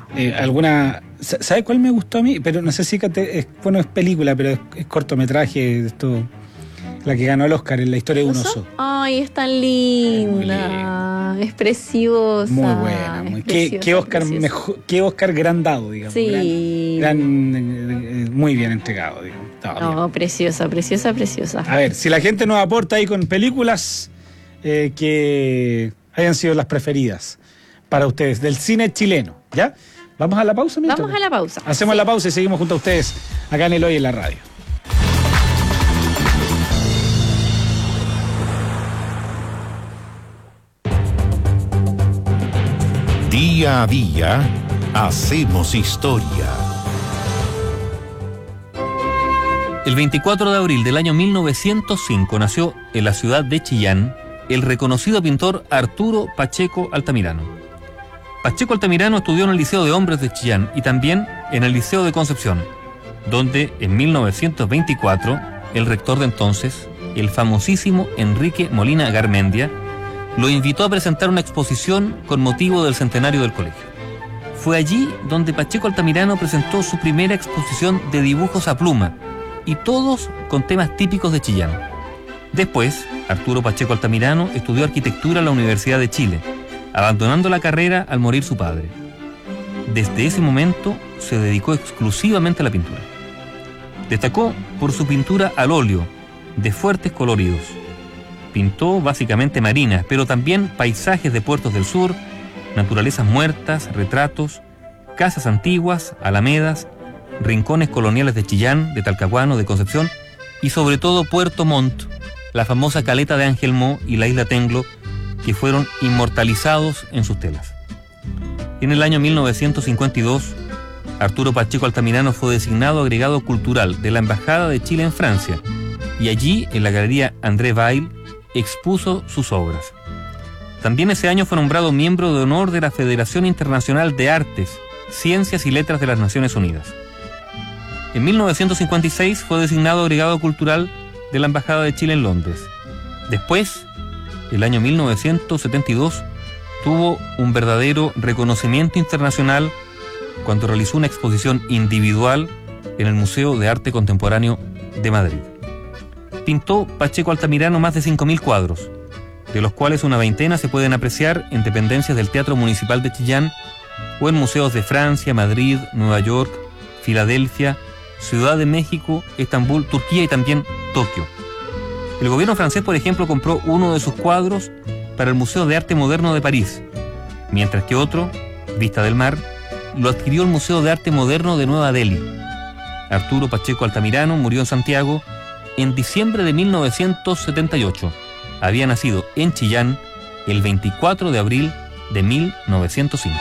O: ¿Sabes cuál me gustó a mí? Pero no sé si es película, pero es cortometraje, la que ganó el Oscar en La historia de un oso.
Q: Ay, es tan linda, es preciosa.
O: Muy buena. Qué Oscar gran dado, digamos.
Q: Sí.
O: Muy bien entregado, digamos.
Q: Preciosa.
O: A ver, si la gente nos aporta ahí con películas que hayan sido las preferidas para ustedes del cine chileno, ¿ya? ¿Vamos a la pausa?
Q: Vamos a la pausa.
O: Hacemos la pausa y seguimos junto a ustedes acá en El Hoy en la Radio.
A: Día a día, hacemos historia.
S: El 24 de abril del año 1905 nació en la ciudad de Chillán el reconocido pintor Arturo Pacheco Altamirano. Pacheco Altamirano estudió en el Liceo de Hombres de Chillán y también en el Liceo de Concepción, donde en 1924 el rector de entonces, el famosísimo Enrique Molina Garmendia, lo invitó a presentar una exposición con motivo del centenario del colegio. Fue allí donde Pacheco Altamirano presentó su primera exposición de dibujos a pluma, y todos con temas típicos de Chillán. Después, Arturo Pacheco Altamirano estudió arquitectura en la Universidad de Chile, abandonando la carrera al morir su padre. Desde ese momento se dedicó exclusivamente a la pintura. Destacó por su pintura al óleo, de fuertes coloridos, Pintó básicamente marinas, pero también paisajes de puertos del sur, naturalezas muertas, retratos, casas antiguas, alamedas, rincones coloniales de Chillán, de Talcahuano, de Concepción y sobre todo Puerto Montt, la famosa caleta de Ángel Mo y la isla Tenglo, que fueron inmortalizados en sus telas. En el año 1952, Arturo Pacheco Altamirano fue designado agregado cultural de la Embajada de Chile en Francia y allí, en la Galería André Vail, expuso sus obras. También ese año fue nombrado miembro de honor de la Federación Internacional de Artes, Ciencias y Letras de las Naciones Unidas. En 1956 fue designado agregado cultural de la Embajada de Chile en Londres. Después, el año 1972, tuvo un verdadero reconocimiento internacional cuando realizó una exposición individual en el Museo de Arte Contemporáneo de Madrid. Pintó Pacheco Altamirano más de 5.000 cuadros, de los cuales una veintena se pueden apreciar en dependencias del Teatro Municipal de Chillán o en museos de Francia, Madrid, Nueva York, Filadelfia, Ciudad de México, Estambul, Turquía y también Tokio. El gobierno francés, por ejemplo, compró uno de sus cuadros para el Museo de Arte Moderno de París, mientras que otro, Vista del Mar, lo adquirió el Museo de Arte Moderno de Nueva Delhi. Arturo Pacheco Altamirano murió en Santiago en diciembre de 1978. Había nacido en Chillán el 24 de abril de 1905.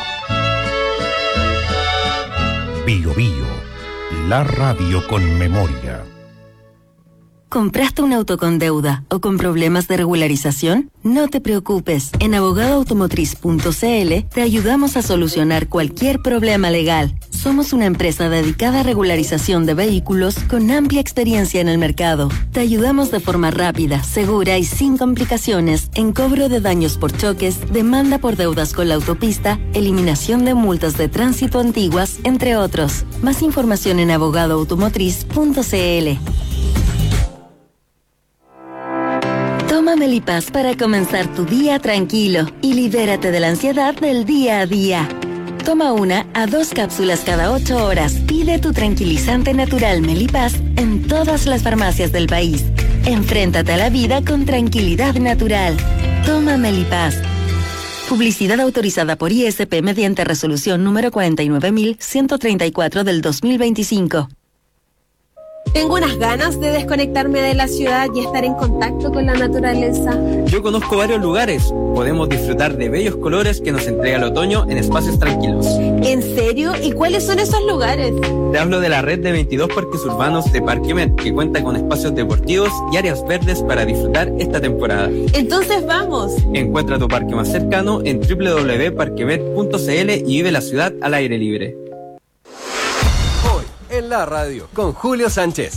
A: Bio Bio, la radio con memoria.
J: ¿Compraste un auto con deuda o con problemas de regularización? No te preocupes. En abogadoautomotriz.cl te ayudamos a solucionar cualquier problema legal. Somos una empresa dedicada a regularización de vehículos con amplia experiencia en el mercado. Te ayudamos de forma rápida, segura y sin complicaciones en cobro de daños por choques, demanda por deudas con la autopista, eliminación de multas de tránsito antiguas, entre otros. Más información en abogadoautomotriz.cl. Toma Melipaz para comenzar tu día tranquilo y libérate de la ansiedad del día a día. Toma 1 a 2 cápsulas cada 8 horas. Pide tu tranquilizante natural Melipaz en todas las farmacias del país. Enfréntate a la vida con tranquilidad natural. Toma Melipaz. Publicidad autorizada por ISP mediante resolución número 49.134 del 2025.
K: Tengo unas ganas de desconectarme de la ciudad y estar en contacto con la naturaleza.
L: Yo conozco varios lugares. Podemos disfrutar de bellos colores que nos entrega el otoño en espacios tranquilos.
K: ¿En serio? ¿Y cuáles son esos lugares?
L: Te hablo de la red de 22 parques urbanos de Parquemet, que cuenta con espacios deportivos y áreas verdes para disfrutar esta temporada.
K: Entonces vamos.
L: Encuentra tu parque más cercano en www.parquemet.cl y vive la ciudad al aire libre.
I: En la radio, con Julio Sánchez.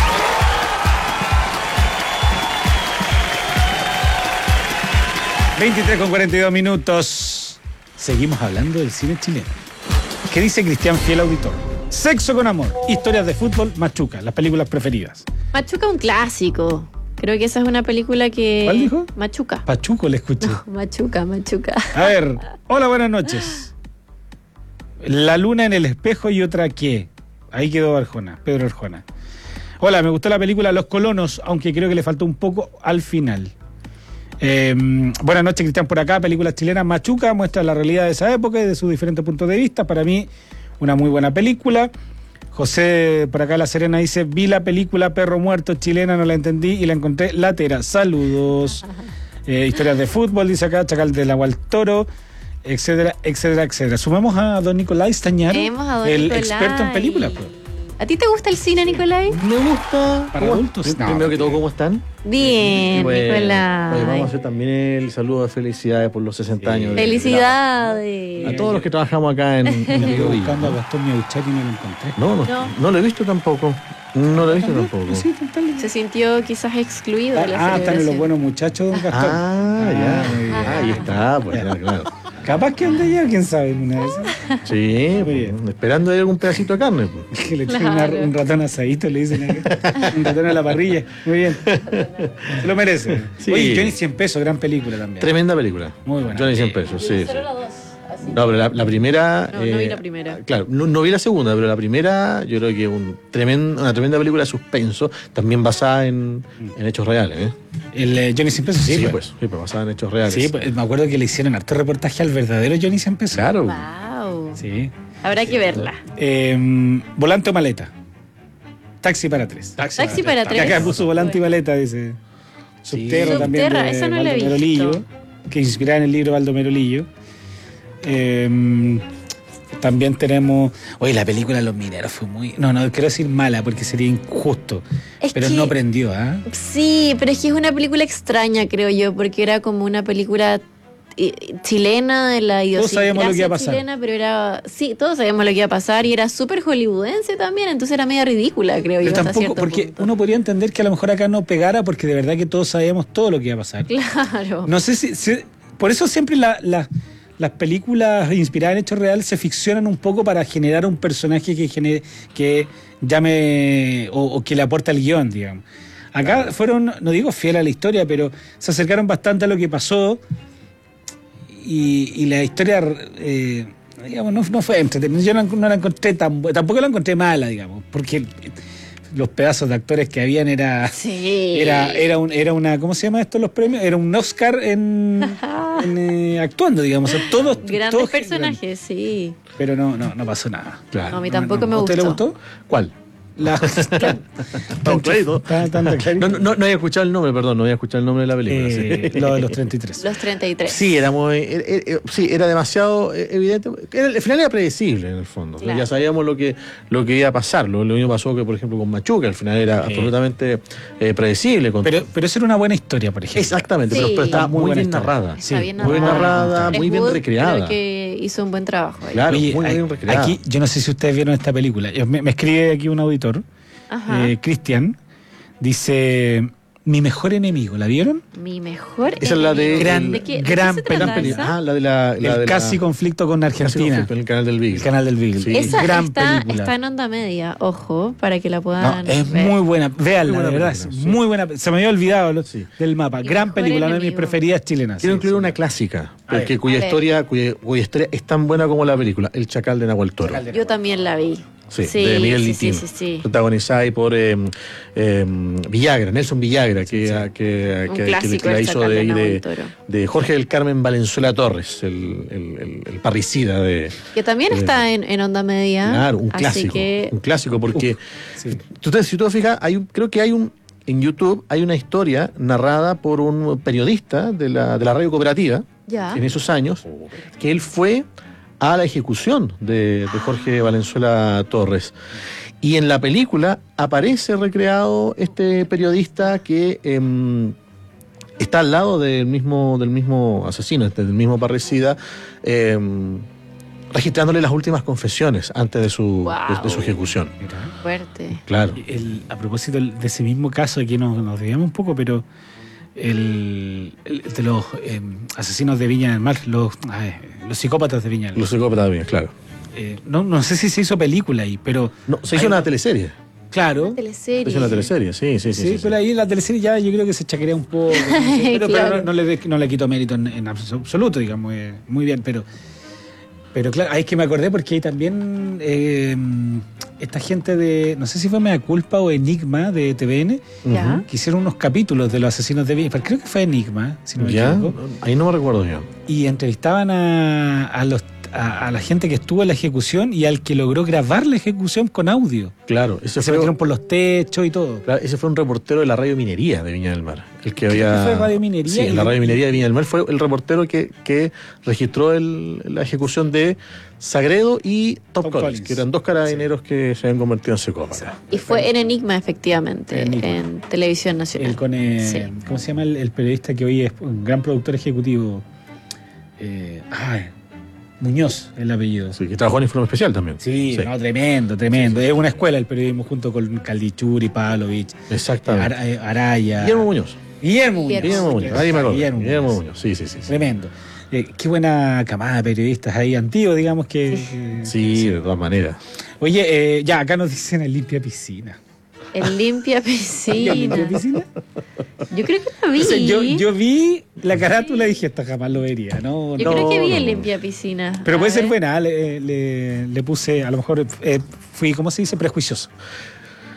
O: (23:42). Seguimos hablando del cine chileno. ¿Qué dice Cristian Fiel Auditor? Sexo con amor, historias de fútbol, Machuca, las películas preferidas.
Q: Machuca es un clásico. Creo que esa es una película que...
O: ¿Cuál dijo?
Q: Machuca.
O: Pachuco le escuché.
Q: No, Machuca.
O: A ver, hola, buenas noches. La luna en el espejo y otra qué. Ahí quedó Pedro Arjona. Hola, me gustó la película Los Colonos, aunque creo que le faltó un poco al final. Buenas noches, Cristian, por acá. Películas chilenas. Machuca muestra la realidad de esa época y de sus diferentes puntos de vista. Para mí, una muy buena película. José, por acá La Serena, dice: vi la película Perro Muerto chilena, no la entendí y la encontré latera. Saludos. Historias de fútbol, dice acá Chacal del Agua al Toro, etcétera, etcétera, etcétera. Sumamos a don Nicolás Stañaro, el
Q: Nicolás,
O: experto en películas. Pues.
Q: ¿A ti te gusta el cine, Nicolás?
T: Me gusta.
O: Para adultos.
T: Primero que todo, ¿cómo están?
Q: Bien,
T: bueno,
Q: Nicolás.
T: Oye, vamos a hacer también el saludo de felicidades por los 60 años.
Q: Felicidades.
T: A todos los que trabajamos acá en
O: Estoy buscando a Gastón Miauchari y no lo encontré.
T: No lo he visto tampoco. No lo he visto tampoco.
Q: Se sintió quizás excluido de la
O: están
Q: celebración.
O: los buenos muchachos, don Gastón.
T: Ya. Ahí está, pues claro.
O: Capaz que ande ya, quién sabe, una vez.
T: Sí, esperando ahí algún pedacito de carne. Pues.
O: Que le tiene un ratón asadito, le dicen acá. Un ratón a la parrilla. Muy bien. Se lo merece.
T: Sí.
O: Oye, Johnny 100 pesos, gran película también.
T: Tremenda película.
O: Muy buena.
T: Johnny 100 pesos, sí. No, pero la primera...
Q: No vi la primera.
T: Claro, no vi la segunda, pero la primera yo creo que una tremenda película de suspenso, también basada en hechos reales.
O: El Johnny Cien Pesos,
T: Sí, pues basada en hechos reales.
O: Sí, pues, me acuerdo que le hicieron harto reportaje al verdadero Johnny Cien Pesos.
T: Claro.
Q: Wow.
O: Sí.
Q: Habrá que verla.
O: Volante o maleta. Taxi para tres.
Q: Taxi para tres.
O: Acá puso volante y maleta, dice. Subterra también.
Q: Subterra,
O: de
Q: esa no la he
O: Baldomero
Q: visto.
O: Lillo, que inspirada en el libro Baldomero Lillo. También tenemos. Oye, la película Los Mineros fue muy. No quiero decir mala porque sería injusto.
Q: Es
O: pero
Q: que-
O: no prendió, ¿ah?
Q: Sí, pero es que es una película extraña, creo yo, porque era como una película chilena de la
O: Todos sabíamos lo que iba a
Q: idiosincrasia
O: pasar.
Q: chilena, pero era. Sí, todos sabíamos lo que iba a pasar y era súper hollywoodense también, entonces era media ridícula, creo yo.
O: Pero
Q: hasta
O: tampoco,
Q: cierto
O: porque
Q: punto.
O: uno podría entender que a lo mejor acá no pegara porque de verdad que todos sabíamos todo lo que iba a pasar.
Q: Claro.
O: No sé si por eso siempre las películas inspiradas en hechos reales se ficcionan un poco para generar un personaje que llame o que le aporta el guión, digamos. Acá fueron, no digo fiel a la historia, pero se acercaron bastante a lo que pasó y la historia, digamos, no fue entretenida. Yo no la encontré tampoco la encontré mala, digamos, porque los pedazos de actores que habían era una, ¿cómo se llama esto los premios? Era un Oscar en actuando, digamos, o sea, todos
Q: Grandes personajes, sí.
O: pero no pasó nada.
Q: No, a mí tampoco me
O: ¿A usted le
Q: gustó.
O: gustó?
T: ¿Cuál?
O: Tan clarito.
T: No había escuchado el nombre, perdón, no había escuchado el nombre de la película. Sí.
O: Lo de los 33.
Q: Los 33.
T: Sí, era demasiado evidente. El final era predecible en el fondo.
Q: Claro.
T: Ya sabíamos lo que iba a pasar. Lo mismo pasó que, por ejemplo, con Machuca. Al final era absolutamente predecible.
O: Pero eso era una buena historia, por ejemplo.
T: Exactamente,
Q: Sí.
T: pero estaba muy bien
O: buena
T: narrada.
Q: Está bien
T: Muy bien narrada, muy bien
Q: Wood
T: recreada.
Q: Creo que hizo un buen trabajo ahí.
T: Claro,
O: Oye,
T: muy bien recreada.
O: aquí, yo no sé si ustedes vieron esta película. Me escribe aquí un auditor,
Q: Ajá.
O: Cristian, dice: Mi mejor enemigo, ¿la vieron?
Q: Mi mejor
T: Esa es la de
Q: enemigo.
O: gran-
Q: ¿De
O: gran
Q: qué se trata
T: película.
Q: esa?
T: Ah, la de la
O: El casi conflicto con Argentina.
T: en el canal del Beagle.
O: El canal del Beagle.
T: Sí.
Q: Esa
O: Gran
Q: está
O: película.
Q: en onda media, ojo, para que la
O: No,
Q: puedan
O: es
Q: ver.
O: muy buena, véanla,
T: Muy buena
O: de verdad,
T: película,
O: es
T: sí.
O: muy buena. Se me había olvidado del mapa.
Q: Mi
O: Gran
Q: mejor
O: película, una de mis
Q: enemigo.
O: preferidas chilenas.
T: Quiero
O: sí,
T: incluir
O: sí.
T: una clásica,
O: A ver.
T: porque cuya
Q: A ver.
T: historia es tan buena como la película, El Chacal de Nahuel Toro.
Q: Yo también la vi.
T: Sí, de Miguel
Q: sí,
T: Litín.
Q: sí.
T: Protagonizada ahí por Villagra, Nelson Villagra, que
Q: Un clásico,
T: la
Q: El
T: hizo
Q: Chacal de
T: de
Q: Nahuel Toro.
T: de Jorge del Carmen Valenzuela Torres, el parricida de.
Q: Que también está en onda media.
T: Claro, un
Q: así
T: clásico.
Q: que
T: Un clásico, porque si tú te fijas, creo que en YouTube hay una historia narrada por un periodista de la radio cooperativa
Q: ya.
T: en esos años, que él fue a la ejecución de Jorge Valenzuela Torres. Y en la película aparece recreado este periodista que está al lado del mismo asesino, del mismo parricida, registrándole las últimas confesiones antes de su ejecución.
Q: Fuerte.
T: Claro.
O: A propósito de ese mismo caso, aquí nos desviamos un poco, pero de los asesinos de Viña del Mar, los psicópatas de Viña del Mar.
T: Los psicópatas bien, claro.
O: No sé si se hizo película ahí, pero...
T: No, se hizo una teleserie.
O: Claro.
Q: Teleserie.
T: Se hizo una teleserie, sí.
O: Pero ahí en la teleserie ya yo creo que se chacrea un poco. No sé, pero
Q: Claro.
O: no le quito mérito en absoluto, digamos. Muy bien, pero claro, ahí es que me acordé porque hay también esta gente de, no sé si fue Mea Culpa o Enigma de TVN,
Q: Ya.
O: que hicieron unos capítulos de los asesinos de Viña, pero creo que fue Enigma, si no me
T: ¿Ya?
O: equivoco.
T: Ahí no me recuerdo yo.
O: Y entrevistaban a la gente que estuvo en la ejecución y al que logró grabar la ejecución con audio.
T: Claro,
O: Se metieron por los techos y todo.
T: Claro, ese fue un reportero de la Radio Minería de Viña del Mar. El que
O: Creo
T: había.
O: que fue Radio Minería.
T: Sí, en la Radio Minería de Viña del Mar fue el reportero que registró la ejecución de Sagredo y Top Collins, que eran dos carabineros que se habían convertido en psicópatas.
Q: Y fue en Enigma, efectivamente, en Televisión Nacional.
O: Sí. ¿Cómo se llama el periodista que hoy es un gran productor ejecutivo? Muñoz, el apellido.
T: Sí, que trabajó en Informe Especial también.
O: Sí, no, tremendo. Es una escuela el periodismo junto con Caldichuri, Pavlovich.
T: Exactamente.
O: Araya.
T: Guillermo Muñoz.
O: Guillermo Muñoz.
T: Ahí me acuerdo.
O: Guillermo
T: Muñoz. Sí.
O: Tremendo. Qué buena camada de periodistas ahí antiguos, digamos que...
T: Sí, de todas maneras.
O: Oye, ya, acá nos dicen el limpia piscina.
Q: El limpia piscina.
O: ¿Limpia piscina?
Q: Yo creo que la vi.
O: O sea, yo vi la carátula y dije, esta jamás lo vería. No,
Q: Yo creo que vi el limpia piscina.
O: Pero
Q: A
O: puede ser
Q: ver.
O: buena, le puse, a lo mejor fui, ¿cómo se dice? Prejuicioso.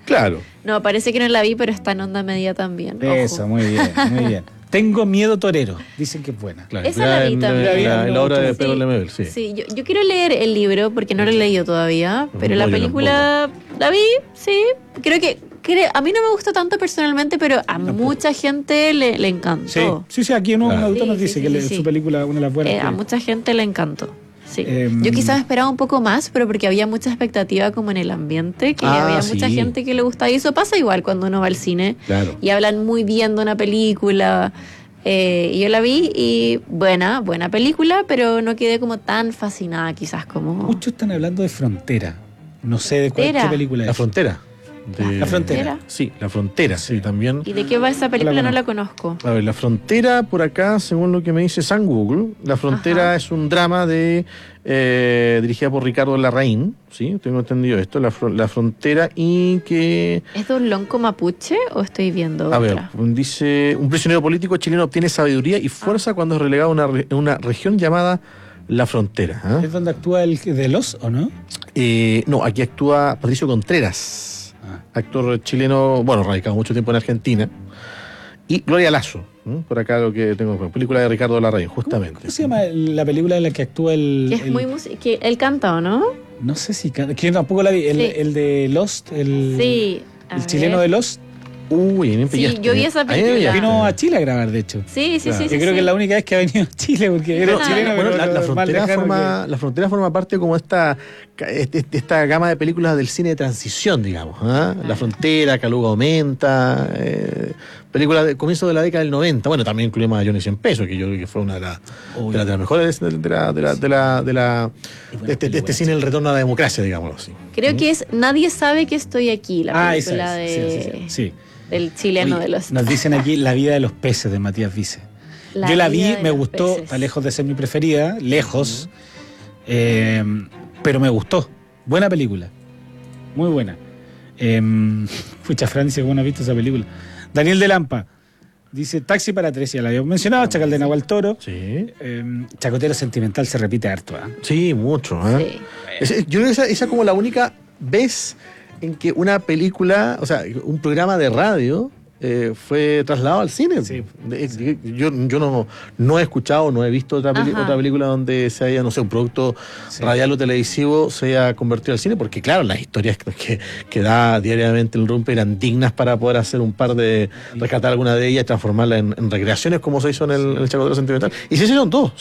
T: Claro.
Q: No, parece que no la vi, pero está en onda media también. Ojo.
O: Eso, muy bien, muy bien. Tengo miedo torero, dicen que es buena.
T: Claro,
Q: Esa la vi también.
T: La obra de Pedro
Q: Sí.
T: Lemebel, sí.
Q: Sí, yo quiero leer el libro porque no lo he leído todavía, pero la
T: yo
Q: película la vi, sí. Creo que a mí no me gustó tanto personalmente, pero a mucha gente le encantó.
O: Sí, aquí un autor nos
Q: Sí,
O: dice
Q: sí,
O: que
Q: sí.
O: su película, una de las buenas.
Q: A mucha gente le encantó. Sí.
O: Em,
Q: Yo quizás esperaba un poco más, pero porque había mucha expectativa como en el ambiente, que había mucha
T: sí.
Q: gente que le gustaba. Y eso pasa igual cuando uno va al cine
T: Claro.
Q: y hablan muy bien de una película. Y yo la vi y buena película, pero no quedé como tan fascinada quizás como...
O: Muchos están hablando de Frontera. No sé de cuál
Q: Frontera.
O: qué película es.
T: La Frontera.
O: La Frontera.
T: Sí, La Frontera, sí, también.
Q: ¿Y de qué va esa película? No la conozco.
T: A ver, La Frontera, por acá, según lo que me dice San Google, La Frontera es un drama dirigida por Ricardo Larraín, ¿sí? Tengo entendido esto, La Frontera, y que...
Q: ¿Es de un lonco mapuche o estoy viendo
T: A ver,
Q: otra?
T: dice, un prisionero político chileno obtiene sabiduría y fuerza cuando es relegado a una región llamada La Frontera. ¿Ah?
O: ¿Es donde actúa el de Los o no?
T: No, aquí actúa Patricio Contreras, actor chileno, bueno, radicado mucho tiempo en Argentina, y Gloria Lazo, por acá lo que tengo, película de Ricardo Larraín, justamente.
O: ¿Cómo se llama la película en la que actúa
Q: Que es muy que él canta, ¿o no?
O: No sé si canta, que yo tampoco la vi, el de Lost,
Q: Sí.
O: el chileno de Lost.
T: Uy, me
Q: Sí, yo vi esa película.
O: Vino a Chile a grabar, de hecho.
Q: Sí.
O: Yo creo que es la única vez que ha venido a Chile, porque era chileno,
T: Bueno,
O: pero
T: la frontera forma parte como esta gama de películas del cine de transición, digamos. ¿Ah? La Frontera, Caluga Aumenta, películas de comienzo de la década del 90. Bueno, también incluimos a Johnny 100 Pesos, que yo creo que fue una de las mejores de este cine, El Retorno a la Democracia, digámoslo así.
Q: Creo que es Nadie sabe que estoy aquí, la
O: esa
Q: película
O: es, sí.
Q: del chileno
O: Oye,
Q: de los...
O: Nos dicen aquí La vida de los peces, de Matías Vice. Yo la vi, me gustó, está lejos de ser mi preferida, lejos, pero me gustó. Buena película, muy buena. Pucha, Fran dice cómo no ha visto esa película. Daniel de Lampa dice Taxi para tres, ya la habíamos mencionado, Chacal de Nahual Toro.
T: Sí.
O: Chacotero Sentimental se repite harto.
T: Sí, mucho. Yo creo que esa como la única vez en que una película, o sea, un programa de radio fue trasladado al cine.
O: Sí.
T: Yo no he escuchado, no he visto otra película donde se haya, no sé, un producto radial o televisivo se haya convertido al cine, porque claro, las historias que da diariamente el Rumpe eran dignas para poder hacer rescatar alguna de ellas y transformarla en recreaciones, como se hizo en el Chacotero Sentimental. Y se hicieron dos.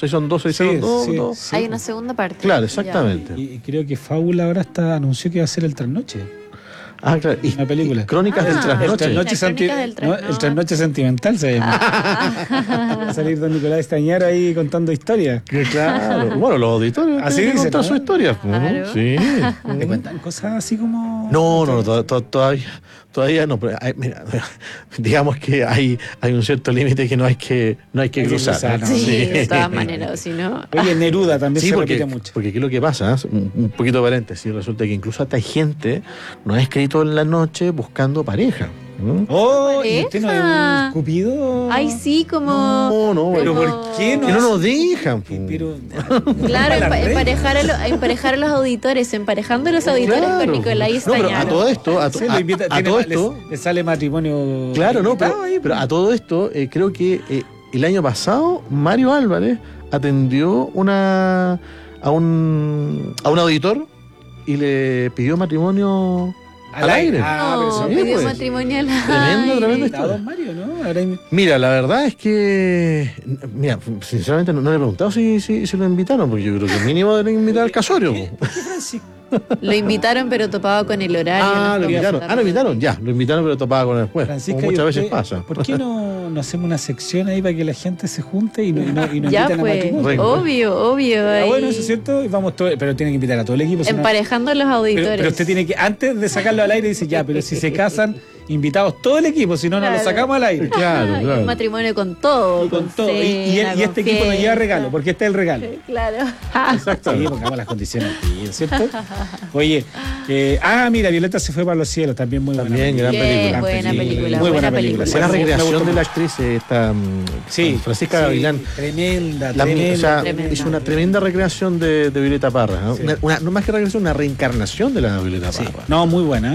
Q: Hay una segunda parte.
T: Claro, exactamente.
O: Y creo que Fábula ahora anunció que va a ser el Trasnoche.
T: Ah, claro. Y
O: una película.
T: Crónicas del Trasnoche.
O: El Trasnoche Sentimental se llama. Va a salir don Nicolás Estañaro ahí contando historias.
T: Claro. Bueno, los auditores
O: así dicen,
T: contar su historia.
Q: Claro.
T: Sí.
O: ¿Te cuentan cosas así como...?
T: No, todavía no. Pero mira, digamos que hay un cierto límite que no hay que cruzar.
O: ¿no?
Q: Sí, de todas maneras, o si no...
O: Oye, Neruda también se repite mucho.
T: Porque aquí lo que pasa, un poquito de paréntesis, resulta que incluso hasta hay gente no ha escrito en la noche buscando pareja.
O: Oh, ¿y usted no es un cupido?
Q: Ay, sí, como...
T: No,
O: ¿Pero por qué no?
T: Que no nos dejan.
O: Pero...
Q: Claro, emparejar a los auditores, emparejando a los auditores con Nicolás Estañaro.
T: Pero a todo esto,
O: le sale matrimonio.
T: Claro, no, pero a todo esto, creo que el año pasado Mario Álvarez atendió a un auditor y le pidió matrimonio al aire.
Q: No,
T: sí,
Q: pidió
T: pues.
Q: matrimonio al aire.
T: Tremendo historia.
O: Mario, ¿no?
T: Mira, la verdad es que, sinceramente no le he preguntado si lo invitaron, porque yo creo que mínimo deben invitar al casorio.
Q: Lo invitaron, pero topaba con el horario.
T: Lo invitaron, pero topaba con el juez.
O: Francisca,
T: como muchas veces pasa.
O: ¿Por qué no hacemos una sección ahí para que la gente se junte y nos
Q: ya
O: invitan
Q: pues,
O: a matrimonio?
Q: obvio.
O: Ah, bueno, eso es cierto, y vamos todos, pero tienen que invitar a todo el equipo.
Q: Emparejando a los auditores.
O: Pero usted tiene que, antes de sacarlo al aire, dice ya, pero si se casan, invitados todo el equipo, si no, no lo sacamos al aire.
T: Claro.
Q: Un matrimonio con todo.
O: Con todo. Y este equipo nos lleva regalo, porque este es el regalo.
Q: Claro.
O: Exacto. Sí, pongamos las condiciones aquí, ¿cierto? Oye, mira, Violeta se fue para los cielos, también muy buena.
T: También, gran película.
Q: Buena película.
O: Muy buena película.
T: Buena recreación de la actriz Francisca Gavilán.
O: Tremenda.
T: Hizo una tremenda recreación de Violeta Parra. ¿No? No más que recreación, una reencarnación de la Violeta Parra.
O: No, muy buena.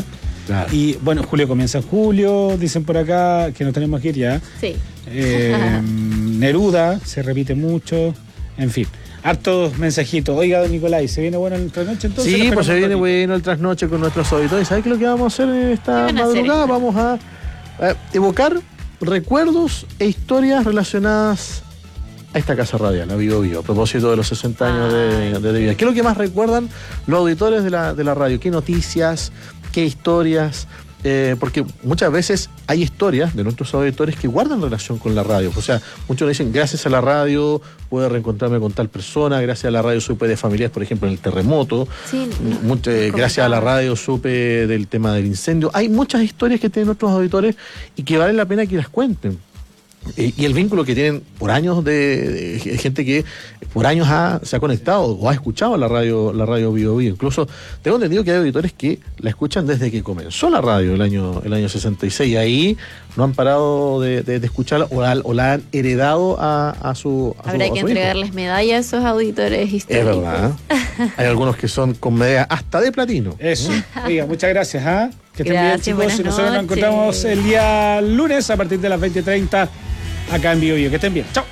O: Claro. Y bueno, julio comienza en julio, dicen por acá que nos tenemos que ir ya.
Q: Sí.
O: Neruda, se repite mucho, en fin. Hartos mensajitos. Oiga, don Nicolai, ¿se viene bueno el trasnoche entonces?
T: Sí, pues se viene bueno el trasnoche con nuestros auditores. ¿Sabes qué es lo que vamos a hacer en esta madrugada? Vamos a evocar recuerdos e historias relacionadas a esta casa radial, a Vivo Vivo, a propósito de los 60 años de vida. ¿Qué es lo que más recuerdan los auditores de la radio? ¿Qué noticias? ¿Qué historias? Porque muchas veces hay historias de nuestros auditores que guardan relación con la radio. O sea, muchos dicen, gracias a la radio pude reencontrarme con tal persona, gracias a la radio supe de familiares, por ejemplo, en el terremoto. Sí, gracias a la radio supe del tema del incendio. Hay muchas historias que tienen nuestros auditores y que vale la pena que las cuenten. Y el vínculo que tienen por años de gente que por años se ha conectado o ha escuchado la radio Vivo Vivo. Incluso tengo entendido que hay auditores que la escuchan desde que comenzó la radio el año 66 y ahí no han parado de escucharla o la han heredado a su
Q: Habrá que entregarles medallas a esos auditores históricos.
T: Es verdad. Hay algunos que son con medalla hasta de platino.
O: Eso. Oiga, muchas gracias. Que estén bien, chicos. Y nosotros nos
Q: noches.
O: encontramos el día lunes a partir de las 20:30 acá en Vivo Vivo. Que estén bien. Chao.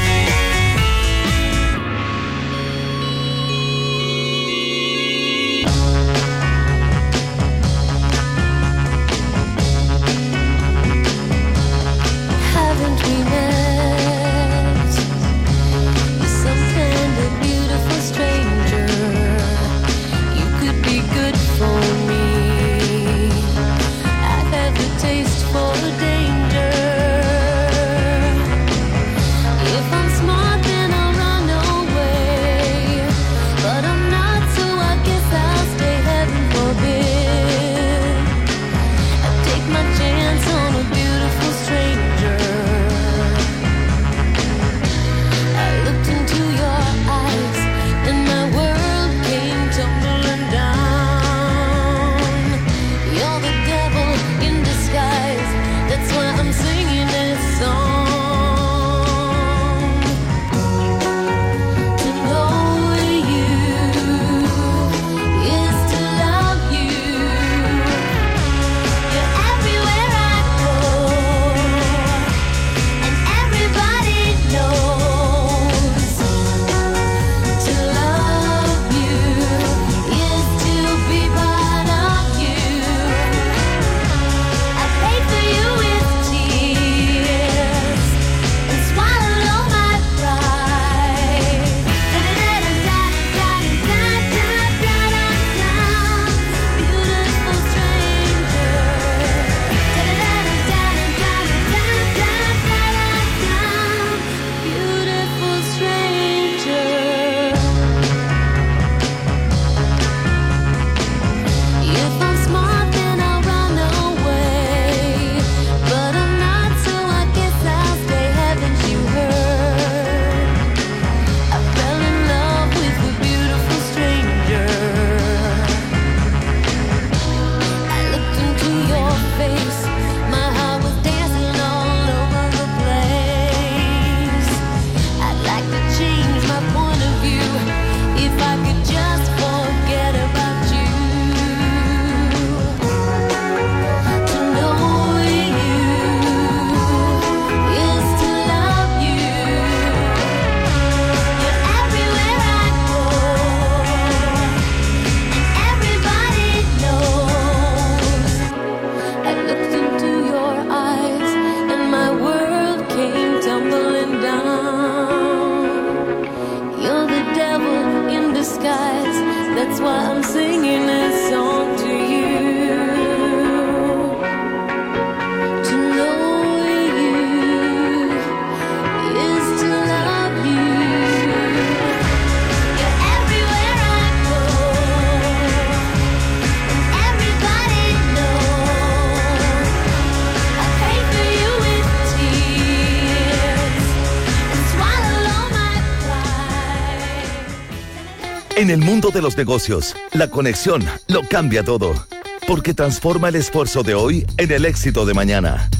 U: En el mundo de los negocios, la conexión lo cambia todo, porque transforma el esfuerzo de hoy en el éxito de mañana.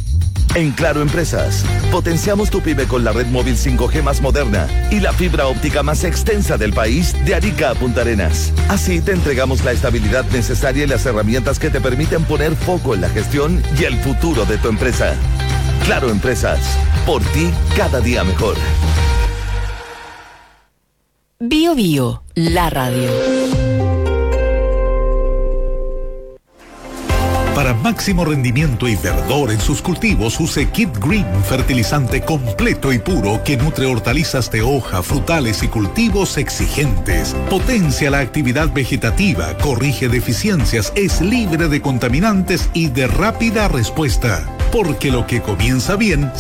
U: En Claro Empresas, potenciamos tu pyme con la red móvil 5G más moderna y la fibra óptica más extensa del país de Arica a Punta Arenas. Así te entregamos la estabilidad necesaria y las herramientas que te permiten poner foco en la gestión y el futuro de tu empresa. Claro Empresas, por ti cada día mejor.
B: Bio Bio, la radio.
A: Para máximo rendimiento y verdor en sus cultivos, use Kit Green, fertilizante completo y puro que nutre hortalizas de hoja, frutales y cultivos exigentes. Potencia la actividad vegetativa, corrige deficiencias, es libre de contaminantes y de rápida respuesta. Porque lo que comienza bien